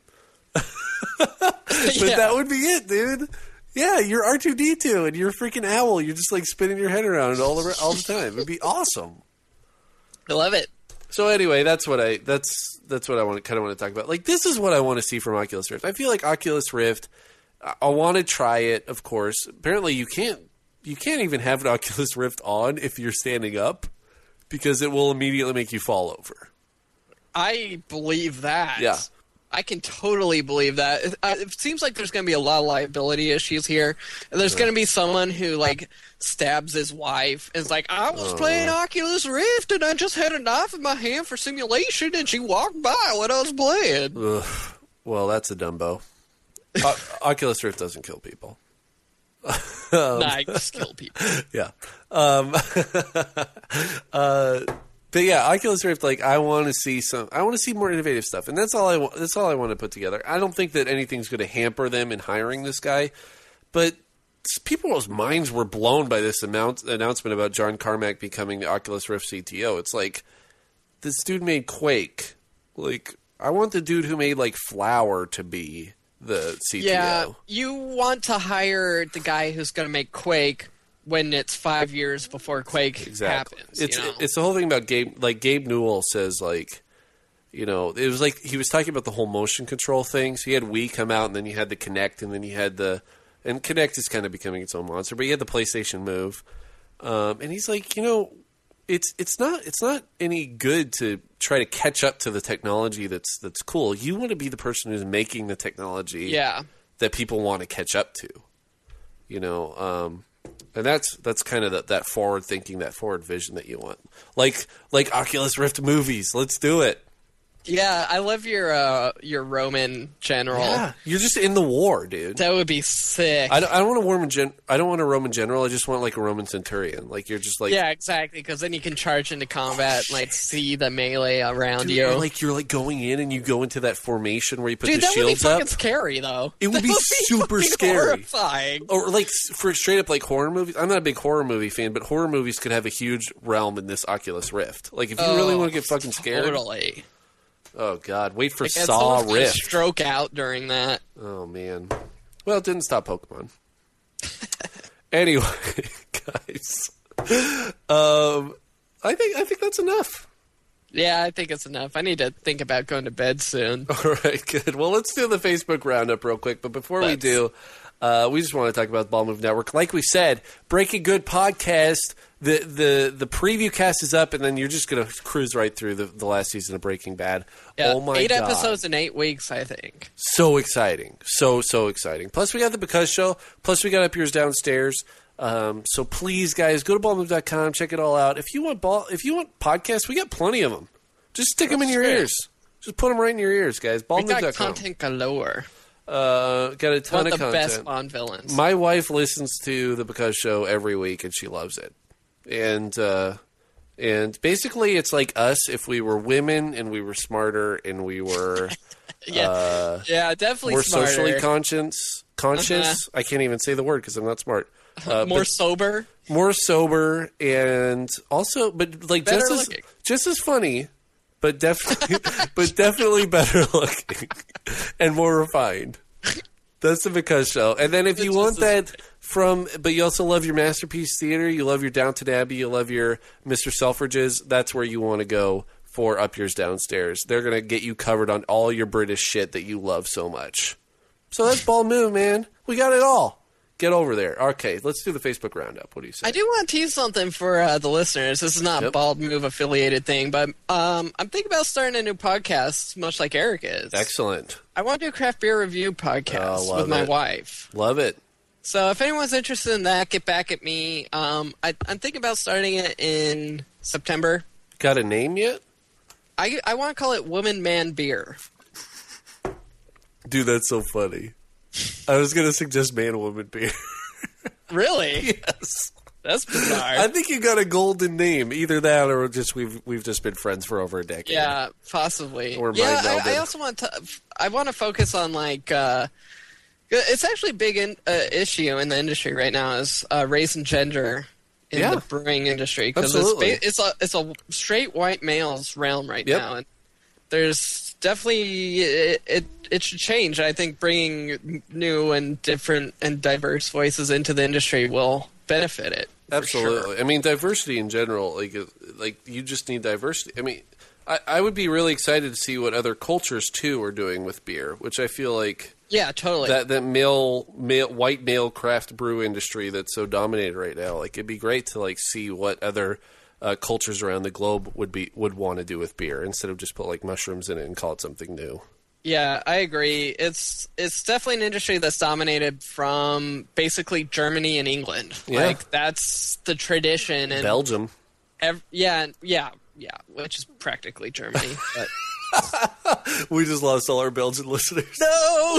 But that would be it, dude. Yeah, you're R2-D2 and you're a freaking owl. You're just like spinning your head around all the time. It'd be awesome. I love it. So anyway, that's what I want to talk about. Like this is what I want to see from Oculus Rift. I feel like Oculus Rift, I want to try it, of course. Apparently you can't even have an Oculus Rift on if you're standing up because it will immediately make you fall over. I believe that. Yeah. I can totally believe that. It seems like there's going to be a lot of liability issues here. There's going to be someone who, like, stabs his wife and is like, I was playing Oculus Rift and I just had a knife in my hand for simulation and she walked by when I was playing. Ugh. Well, that's a Dumbo. Oculus Rift doesn't kill people. I just kill people. Yeah. But yeah, Oculus Rift, like, I want to see more innovative stuff, and that's all I want to put together. I don't think that anything's going to hamper them in hiring this guy, but people's minds were blown by this announcement about John Carmack becoming the Oculus Rift CTO. It's like, this dude made Quake. Like, I want the dude who made, like, Flower to be the CTO. Yeah, you want to hire the guy who's going to make Quake when it's 5 years before Quake happens. It's the whole thing about Gabe. Like, Gabe Newell says, like, you know, it was like he was talking about the whole motion control thing. So you had Wii come out, and then you had the Kinect, and then you had and Kinect is kind of becoming its own monster. But you had the PlayStation Move, and he's like, you know, it's not any good to try to catch up to the technology that's cool. You want to be the person who's making the technology that people want to catch up to. You know. And that's kind of that forward thinking, that forward vision that you want. Like Oculus Rift movies. Let's do it. Yeah, I love your Roman general. Yeah, you're just in the war, dude. That would be sick. I don't want a Roman general. I just want like a Roman centurion. Like you're just like exactly, because then you can charge into combat and like see the melee around you. You're like going in and you go into that formation where you put the shields up. That would be fucking scary, though. It would be super scary, horrifying. Or like for straight up like horror movies. I'm not a big horror movie fan, but horror movies could have a huge realm in this Oculus Rift. Like if you really want to get fucking scared, totally. Oh, God. Wait for Saw Rift. Stroke out during that. Oh, man. Well, it didn't stop Pokemon. Anyway, guys. I think that's enough. Yeah, I think it's enough. I need to think about going to bed soon. All right, good. Well, let's do the Facebook roundup real quick. But before we do, we just want to talk about the Ball Move Network. Like we said, Breaking Good podcast. The preview cast is up, and then you're just going to cruise right through the last season of Breaking Bad. Yeah, oh my 8 God. episodes in 8 weeks, I think. So exciting. So exciting. Plus, we got the Because Show. Plus, we got Up Yours Downstairs. So please, guys, go to ballmove.com. Check it all out. If you want podcasts, we got plenty of them. Just stick them in your ears. Just put them right in your ears, guys. Ballmove.com. We got content galore. Got a ton of content. The best Bond villains. My wife listens to the Because Show every week, and she loves it. And basically, it's like us if we were women and we were smarter and we were definitely more smarter. Socially conscious. I can't even say the word because I'm not smart. More sober, and also, but like just as funny, but definitely better looking and more refined. That's the Because Show. And then if you want that but you also love your Masterpiece Theater, you love your Downton Abbey, you love your Mr. Selfridges, that's where you want to go for Up Yours Downstairs. They're going to get you covered on all your British shit that you love so much. So that's Ball Move, man. We got it all. Get over there. Okay, let's do the Facebook roundup. What do you say? I do want to tease something for the listeners. This is not a Bald Move affiliated thing, but I'm thinking about starting a new podcast, much like Eric is. Excellent. I want to do a craft beer review podcast with my wife. Love it. So if anyone's interested in that, get back at me. I'm thinking about starting it in September. Got a name yet? I want to call it Woman Man Beer. Dude, that's so funny. I was going to suggest Man Woman Beer. Really? Yes. That's bizarre. I think you got a golden name. Either that or just we've just been friends for over a decade. Yeah, possibly. Or I also want to focus on like it's actually a big issue in the industry right now is race and gender in the brewing industry because it's a straight white male's realm right now, and there's definitely it should change. I think bringing new and different and diverse voices into the industry will benefit it. Absolutely. Sure. I mean, diversity in general, like you just need diversity. I mean, I would be really excited to see what other cultures too are doing with beer, which I feel like totally that white male craft brew industry that's so dominated right now. Like it'd be great to like see what other cultures around the globe would want to do with beer instead of just put like mushrooms in it and call it something new. Yeah, I agree. It's definitely an industry that's dominated from basically Germany and England. Yeah. Like, that's the tradition. And Belgium. Yeah, which is practically Germany. But. We just lost all our Belgian listeners. No!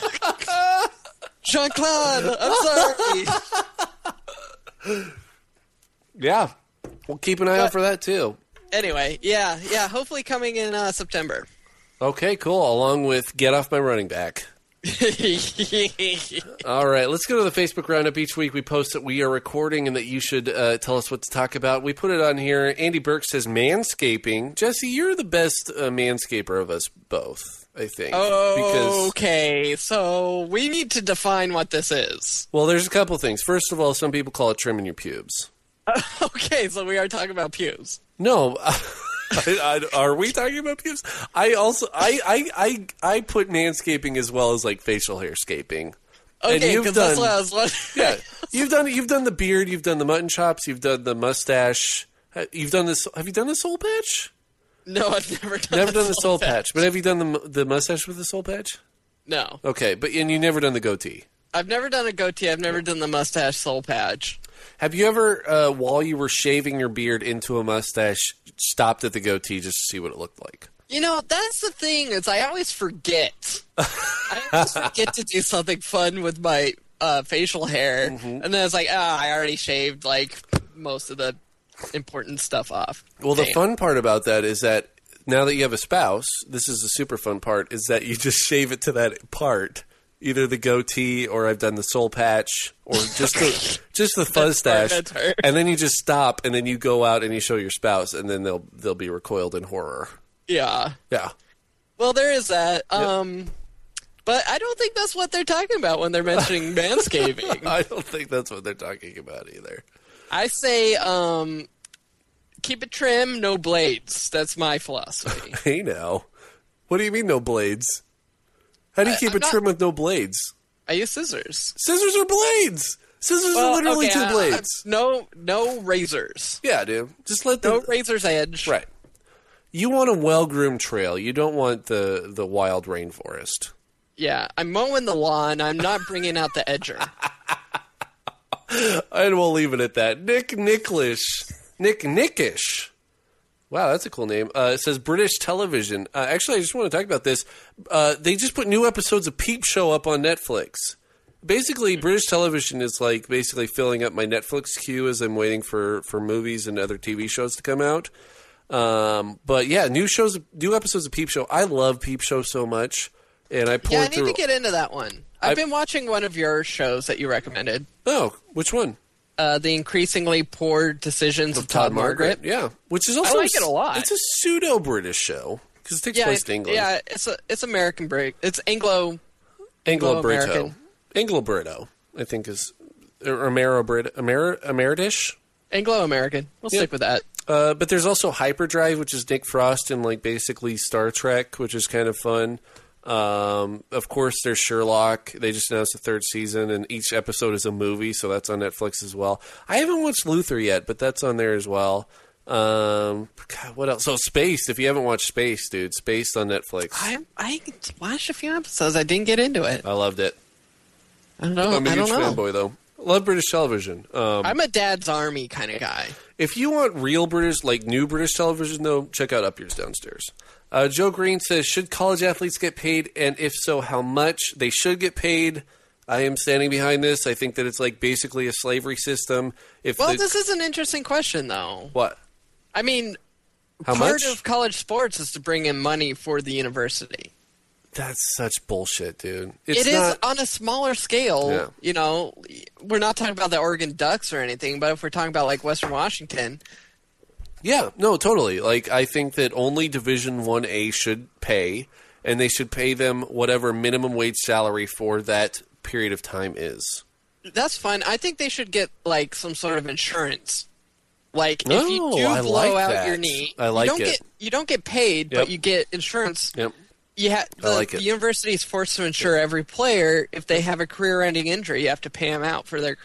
Jean-Claude, I'm sorry. Yeah. We'll keep an eye out for that, too. Anyway, yeah, hopefully coming in September. Okay, cool. Along with Get Off My Running Back. All right, let's go to the Facebook Roundup. Each week we post that we are recording and that you should tell us what to talk about. We put it on here. Andy Burke says manscaping. Jesse, you're the best manscaper of us both, I think. Okay, so we need to define what this is. Well, there's a couple things. First of all, some people call it trimming your pubes. Okay, so we are talking about pubes. No, are we talking about pubes? I also I put manscaping as well as like facial hair scaping. Okay, because that's what I was wondering. Yeah, you've done the beard, you've done the mutton chops, you've done the mustache. You've done this. Have you done the soul patch? No, I've never done the soul patch. But have you done the mustache with the soul patch? No. Okay, and you never done the goatee. I've never done a goatee. I've never done the mustache soul patch. Have you ever, while you were shaving your beard into a mustache, stopped at the goatee just to see what it looked like? You know, that's the thing, is I always forget. I always forget to do something fun with my facial hair. Mm-hmm. And then it's like, I already shaved, like, most of the important stuff off. Well, the fun part about that is that now that you have a spouse, this is the super fun part, is that you just shave it to that part. Either the goatee, or I've done the soul patch, or just the fuzz stash, and then you just stop, and then you go out and you show your spouse, and then they'll be recoiled in horror. Yeah. Well, there is that. Yep. But I don't think that's what they're talking about when they're mentioning manscaping. I don't think that's what they're talking about either. I say, keep it trim, no blades. That's my philosophy. Hey now, what do you mean no blades? How do you keep it trim with no blades? I use scissors. Scissors are blades. Scissors are literally two blades. No razors. Yeah, dude. Just let no razor's edge. Right. You want a well-groomed trail. You don't want the wild rainforest. Yeah, I'm mowing the lawn. I'm not bringing out the edger. And we'll leave it at that. Nick Nickish. Wow, that's a cool name. It says British television. Actually, I just want to talk about this. They just put new episodes of Peep Show up on Netflix. Basically, British television is like basically filling up my Netflix queue as I'm waiting for movies and other TV shows to come out. But yeah, new episodes of Peep Show. I love Peep Show so much, and I poured through. I need to get into that one. I've been watching one of your shows that you recommended. Oh, which one? The Increasingly Poor Decisions of Todd Margaret. Yeah, which is also I like it a lot. It's a pseudo-British show because it takes place in England. Yeah, it's American break. It's Anglo-Brito. Anglo-Brito, I think is Ameridish. Anglo-American. We'll stick with that. But there's also Hyperdrive, which is Nick Frost and like basically Star Trek, which is kind of fun. Of course, there's Sherlock. They just announced the 3rd season, and each episode is a movie, so that's on Netflix as well. I haven't watched Luther yet, but that's on there as well. God, what else? So Spaced. If you haven't watched Spaced, dude, Spaced on Netflix. I watched a few episodes. I didn't get into it. I loved it. I don't know. I'm a huge fanboy, though. Love British television. I'm a Dad's Army kind of guy. If you want real British, like new British television, though, check out Up Yours Downstairs. Joe Green says, should college athletes get paid? And if so, how much? They should get paid. I am standing behind this. I think that it's like basically a slavery system. This is an interesting question, though. What? I mean, part of college sports is to bring in money for the university. That's such bullshit, dude. It is on a smaller scale. Yeah. You know, we're not talking about the Oregon Ducks or anything, but if we're talking about like Western Washington. Yeah, no, totally. Like, I think that only Division 1A should pay, and they should pay them whatever minimum wage salary for that period of time is. That's fine. I think they should get like some sort of insurance. Like, if you do blow out your knee, you don't get paid, but you get insurance. Yep. The university is forced to insure every player. If they have a career-ending injury, you have to pay them out for their career.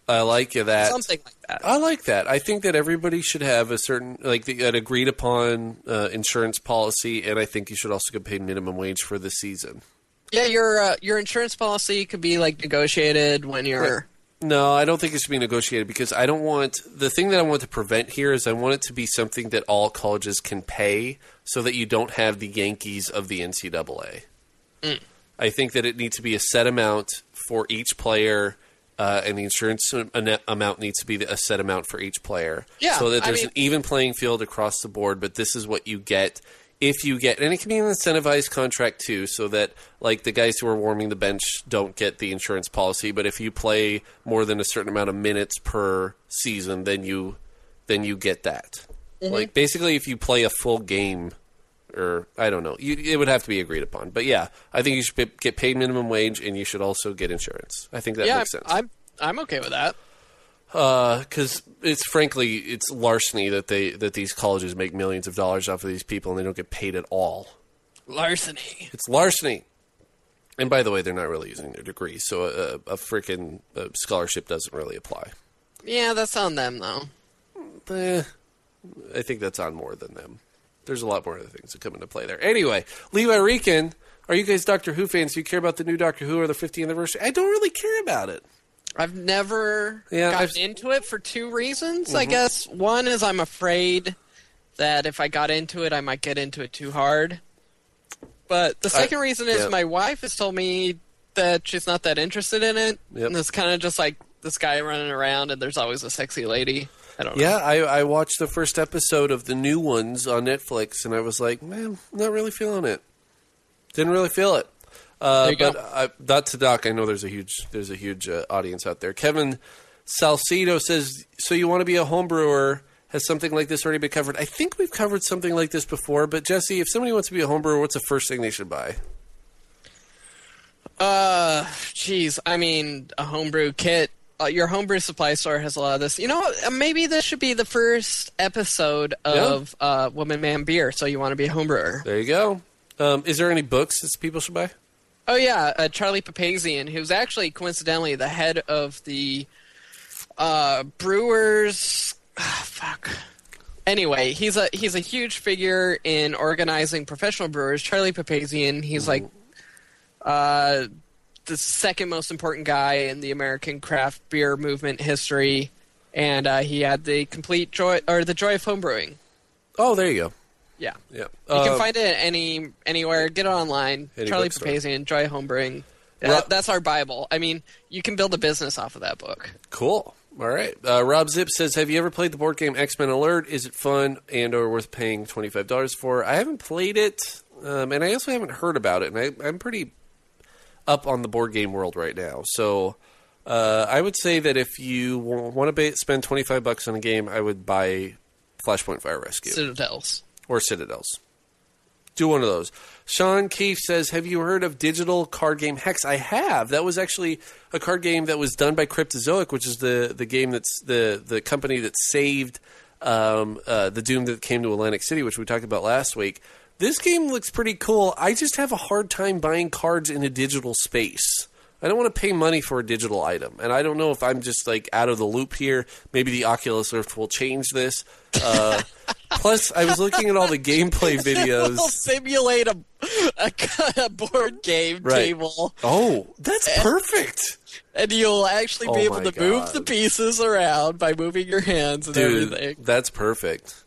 I like that. Something like that. I like that. I think that everybody should have a certain, an agreed upon insurance policy, and I think you should also get paid minimum wage for the season. Yeah, your insurance policy could be negotiated when you're. No, I don't think it should be negotiated because I don't want the thing that I want to prevent here is I want it to be something that all colleges can pay, so that you don't have the Yankees of the NCAA. I think that it needs to be a set amount for each player. And the insurance amount needs to be a set amount for each player. Yeah, so that there's an even playing field across the board, but this is what you get if you get... And it can be an incentivized contract, too, so that the guys who are warming the bench don't get the insurance policy, but if you play more than a certain amount of minutes per season, then you get that. Mm-hmm. Basically, if you play a full game... Or, I don't know. It would have to be agreed upon. But, yeah, I think you should get paid minimum wage, and you should also get insurance. I think that makes sense. I'm okay with that. Because it's larceny that these colleges make millions of dollars off of these people, and they don't get paid at all. Larceny. It's larceny. And, by the way, they're not really using their degrees, so a freaking scholarship doesn't really apply. Yeah, that's on them, though. I think that's on more than them. There's a lot more other things that come into play there. Anyway, Levi Rican, are you guys Doctor Who fans? Do you care about the new Doctor Who or the 50th anniversary? I don't really care about it. I've never gotten into it for two reasons, I guess. One is I'm afraid that if I got into it, I might get into it too hard. But the second reason is my wife has told me that she's not that interested in it. Yep. And it's kind of just this guy running around and there's always a sexy lady. I don't know. Yeah, I watched the first episode of the new ones on Netflix, and I was like, man, not really feeling it. Didn't really feel it. There you go. Not to Doc. I know there's a huge audience out there. Kevin Salcido says, so you want to be a home brewer? Has something like this already been covered? I think we've covered something like this before, but Jesse, if somebody wants to be a home brewer, what's the first thing they should buy? Geez, I mean, a homebrew kit. Your homebrew supply store has a lot of this. You know, maybe this should be the first episode of Woman Man Beer, so you want to be a homebrewer. There you go. Is there any books that people should buy? Oh, yeah. Charlie Papazian, who's actually, coincidentally, the head of the Brewers... Anyway, he's a huge figure in organizing professional brewers. Charlie Papazian, he's the second most important guy in the American craft beer movement history, and he had the complete joy of homebrewing. Oh, there you go. Yeah, yeah. You can find it anywhere. Get it online. Charlie Papazian, Joy Homebrewing. That's our Bible. I mean, you can build a business off of that book. Cool. All right. Rob Zip says, have you ever played the board game X-Men Alert? Is it fun and or worth paying $25 for? I haven't played it, and I also haven't heard about it, and I'm pretty up on the board game world right now. So I would say that if you want to spend $25 on a game, I would buy Flashpoint Fire Rescue. Citadels. Or Citadels. Do one of those. Sean Keefe says, have you heard of digital card game Hex? I have. That was actually a card game that was done by Cryptozoic, which is the game that's the company that saved the Doom that came to Atlantic City, which we talked about last week. This game looks pretty cool. I just have a hard time buying cards in a digital space. I don't want to pay money for a digital item. And I don't know if I'm just out of the loop here. Maybe the Oculus Rift will change this. Plus, I was looking at all the gameplay videos. It'll simulate a board game table. Oh, that's perfect. And you'll actually be able to move the pieces around by moving your hands and everything. That's perfect.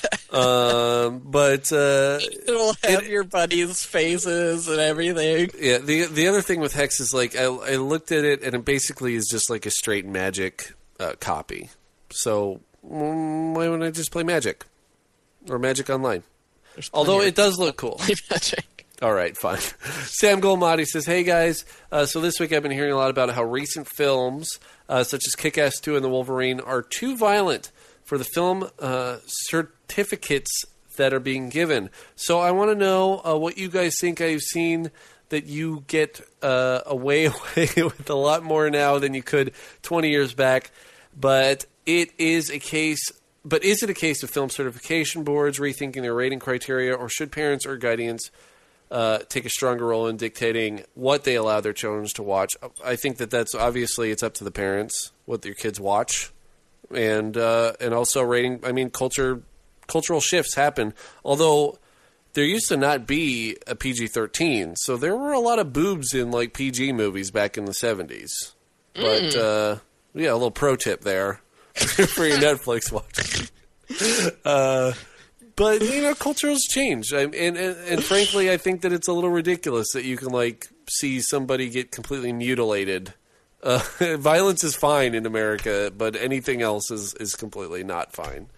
But it'll have your buddies' faces and everything. Yeah, the other thing with Hex is I looked at it and it basically is just like a straight Magic copy. So why wouldn't I just play Magic or Magic Online? Although it does look cool. Magic. All right, fine. Sam Golmati says, hey guys, so this week I've been hearing a lot about how recent films such as Kick-Ass 2 and The Wolverine are too violent for the film certificates that are being given. So I want to know what you guys think. I've seen that you get away with a lot more now than you could 20 years back. But is it a case of film certification boards rethinking their rating criteria, or should parents or guardians take a stronger role in dictating what they allow their children to watch. I think that's obviously it's up to the parents what their kids watch, and also rating. I mean, cultural shifts happen. Although there used to not be a PG-13, so there were a lot of boobs in like PG movies back in the 70s. But yeah, a little pro tip there for your Netflix watching. But, you know, cultures change. And frankly, I think that it's a little ridiculous that you can, like, see somebody get completely mutilated. Violence is fine in America, but anything else is completely not fine.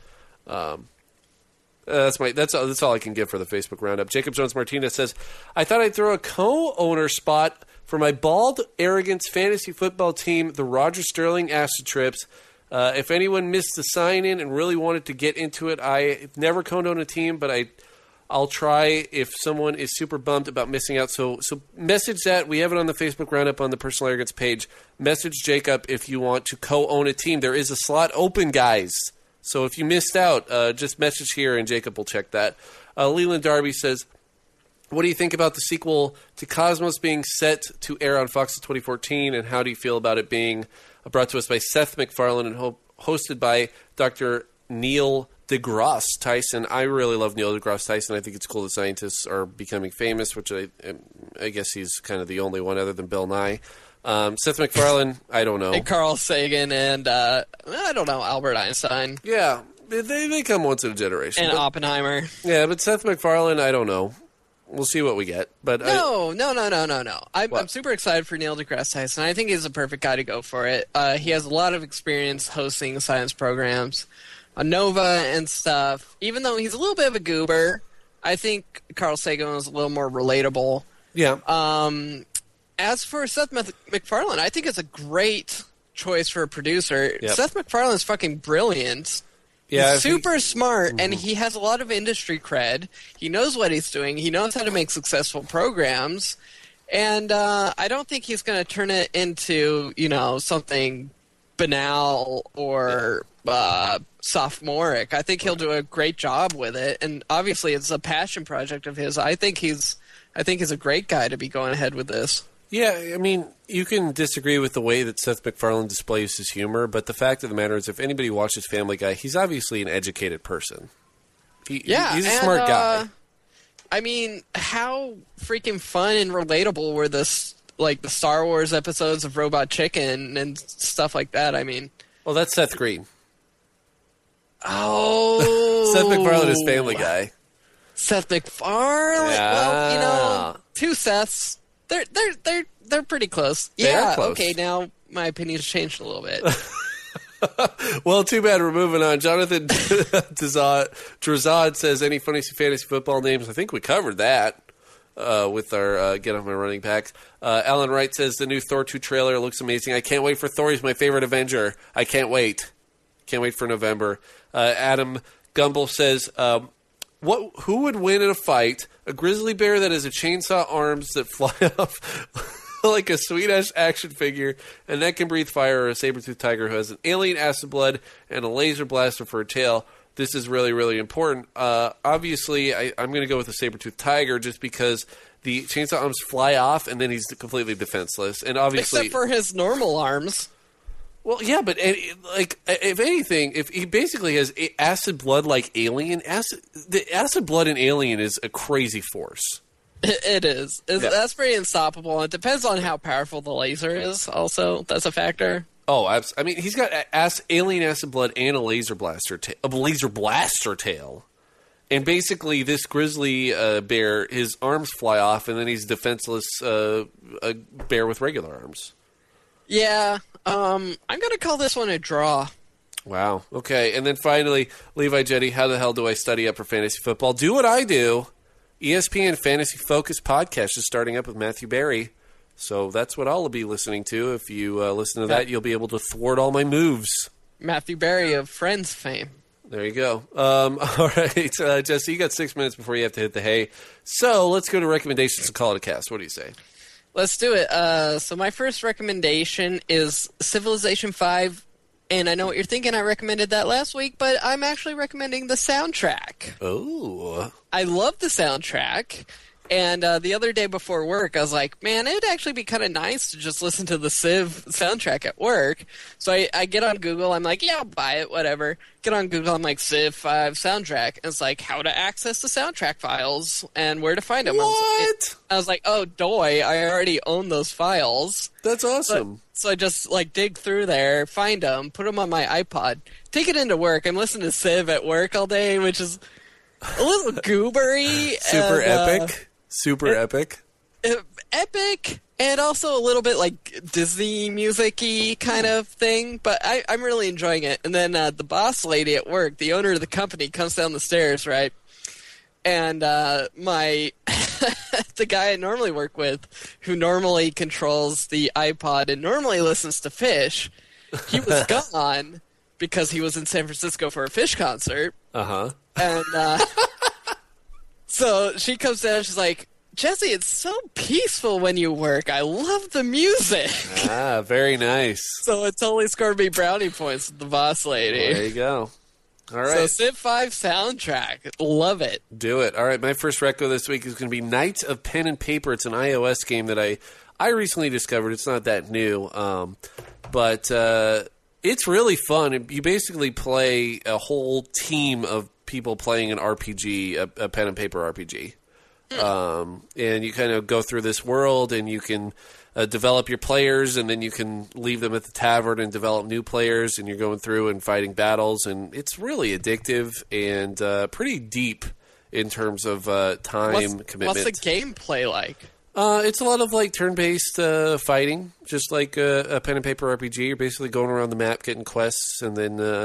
That's all I can give for the Facebook roundup. Jacob Jones Martinez says, I thought I'd throw a co-owner spot for my bald arrogance fantasy football team, the Roger Sterling Acid Trips. If anyone missed the sign-in and really wanted to get into it, I've never co-owned a team, but I'll try if someone is super bummed about missing out. So message that. We have it on the Facebook Roundup on the Personal Arrogance page. Message Jacob if you want to co-own a team. There is a slot open, guys. So if you missed out, just message here and Jacob will check that. Leland Darby says, what do you think about the sequel to Cosmos being set to air on Fox in 2014, and how do you feel about it being brought to us by Seth MacFarlane and hosted by Dr. Neil deGrasse Tyson? I really love Neil deGrasse Tyson. I think it's cool that scientists are becoming famous, which I guess he's kind of the only one other than Bill Nye. Seth MacFarlane, I don't know. And Carl Sagan and, I don't know, Albert Einstein. Yeah, they come once in a generation. And Oppenheimer. Yeah, but Seth MacFarlane, I don't know. We'll see what we get. But No. I'm super excited for Neil deGrasse Tyson. I think he's the perfect guy to go for it. He has a lot of experience hosting science programs on Nova and stuff. Even though he's a little bit of a goober, I think Carl Sagan was a little more relatable. Yeah. As for Seth MacFarlane, I think it's a great choice for a producer. Yep. Seth MacFarlane is fucking brilliant. Yeah, he's super smart, and he has a lot of industry cred. He knows what he's doing. He knows how to make successful programs. And I don't think he's going to turn it into, something banal or sophomoric. I think he'll do a great job with it. And obviously it's a passion project of his. I think he's a great guy to be going ahead with this. Yeah, I mean, you can disagree with the way that Seth MacFarlane displays his humor, but the fact of the matter is, if anybody watches Family Guy, he's obviously an educated person. He's a smart guy. I mean, how freaking fun and relatable were the Star Wars episodes of Robot Chicken and stuff like that? I mean, well, that's Seth Green. Oh, Seth MacFarlane is Family Guy. Seth MacFarlane. Yeah. Well, two Seths. They're pretty close. They are close. Okay, now my opinion's changed a little bit. Well, too bad. We're moving on. Jonathan Drazad says, any funny fantasy football names? I think we covered that with our Get Off My Running Backs. Alan Wright says, the new Thor 2 trailer looks amazing. I can't wait for Thor. He's my favorite Avenger. I can't wait. Can't wait for November. Adam Gumble says, who would win in a fight? A grizzly bear that has a chainsaw arms that fly off like a sweet-ass action figure and that can breathe fire, or a saber-toothed tiger who has an alien acid blood and a laser blaster for a tail? This is really, really important. Obviously, I'm going to go with a saber-toothed tiger just because the chainsaw arms fly off and then he's completely defenseless. And obviously, except for his normal arms. Well, yeah, but if anything, if he basically has acid blood like Alien, the acid blood in Alien is a crazy force. It is. That's pretty unstoppable. It depends on how powerful the laser is. Also, that's a factor. Oh, I mean, he's got alien acid blood and a laser blaster tail. And basically, this grizzly bear, his arms fly off, and then he's defenseless a bear with regular arms. Yeah. I'm going to call this one a draw. Wow. Okay. And then finally, Levi Jetty, how the hell do I study up for fantasy football? Do what I do. ESPN Fantasy Focus podcast is starting up with Matthew Berry. So that's what I'll be listening to. If you listen to that, you'll be able to thwart all my moves. Matthew Berry of Friends fame. There you go. All right, Jesse, you got 6 minutes before you have to hit the hay. So let's go to recommendations and call it a cast. What do you say? Let's do it. So my first recommendation is Civilization 5, and I know what you're thinking. I recommended that last week, but I'm actually recommending the soundtrack. Oh. I love the soundtrack. And the other day before work, I was like, man, it'd actually be kind of nice to just listen to the Civ soundtrack at work. So I get on Google. I'm like, yeah, I'll buy it, whatever. Get on Google. I'm like, Civ 5 soundtrack. And it's like, how to access the soundtrack files and where to find them. What? I was like, oh, doy, I already own those files. That's awesome. So I just like dig through there, find them, put them on my iPod, take it into work. I'm listening to Civ at work all day, which is a little goobery. Super epic. Super epic. Epic, and also a little bit like Disney music-y kind of thing, but I'm really enjoying it. And then the boss lady at work, the owner of the company, comes down the stairs, right? And the guy I normally work with, who normally controls the iPod and normally listens to Fish, he was gone because he was in San Francisco for a Fish concert. Uh-huh. And so she comes down and she's like, Jesse, it's so peaceful when you work. I love the music. Ah, very nice. So it totally scored me brownie points with the boss lady. There you go. All right. So Civ 5 soundtrack. Love it. Do it. All right, my first reco this week is going to be Knights of Pen and Paper. It's an iOS game that I recently discovered. It's not that new, but it's really fun. You basically play a whole team of people playing an RPG, a pen and paper RPG. And you kind of go through this world, and you can develop your players, and then you can leave them at the tavern and develop new players, and you're going through and fighting battles, and it's really addictive and pretty deep in terms of time commitment. What's the gameplay like? It's a lot of like turn-based fighting, just like a pen and paper RPG. You're basically going around the map, getting quests, and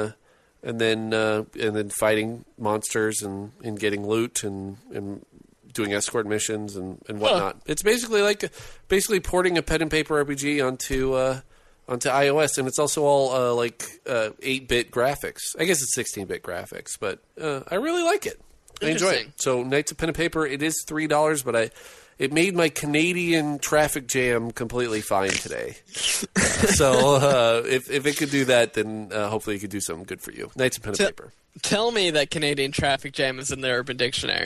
then fighting monsters and getting loot and doing escort missions and whatnot. It's basically porting a pen and paper RPG onto iOS, and it's also all 8-bit graphics. I guess it's 16-bit graphics, but I really like it. I enjoy it. So Knights of Pen and Paper, it is $3, but it made my Canadian traffic jam completely fine today. So if it could do that, then hopefully it could do something good for you. Knights of Pen and Paper. Tell me that Canadian traffic jam is in the Urban Dictionary.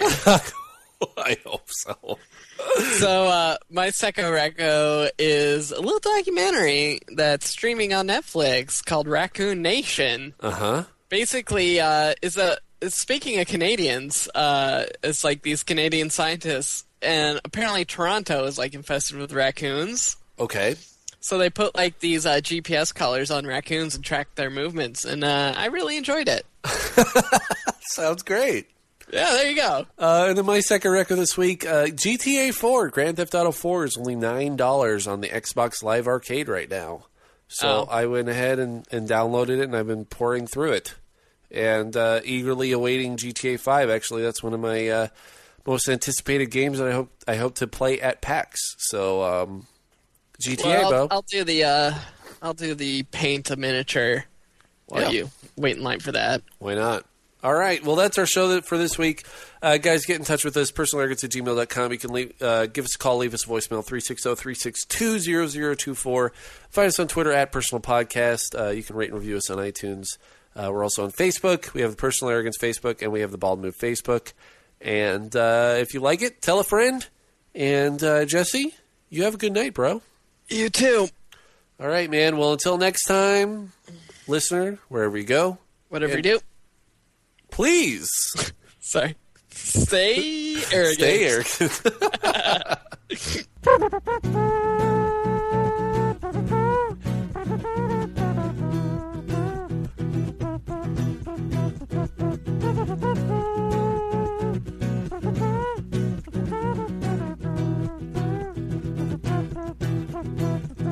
I hope so. So my second reco is a little documentary that's streaming on Netflix called Raccoon Nation. Uh-huh. Basically, speaking of Canadians, it's like these Canadian scientists, and apparently Toronto is like infested with raccoons. Okay. So they put like these GPS collars on raccoons and track their movements, and I really enjoyed it. Sounds great. Yeah, there you go. And then my second record this week, GTA 4, Grand Theft Auto 4 is only $9 on the Xbox Live Arcade right now. So I went ahead and downloaded it, and I've been pouring through it. And eagerly awaiting GTA 5. Actually, that's one of my most anticipated games that I hope to play at PAX. So GTA, Bo. I'll do the paint a miniature while you wait in line for that. Why not? All right. Well, that's our show for this week. Guys, get in touch with us, personalarrogance@gmail.com. You can give us a call, leave us a voicemail, 360-362-0024. Find us on Twitter @PersonalPodcast. You can rate and review us on iTunes. We're also on Facebook. We have the Personal Arrogance Facebook, and we have the Bald Move Facebook. And if you like it, tell a friend. And Jesse, you have a good night, bro. You too. All right, man. Well, until next time, listener, wherever you go. Whatever you do. Please. Sorry. Stay arrogant. Stay arrogant.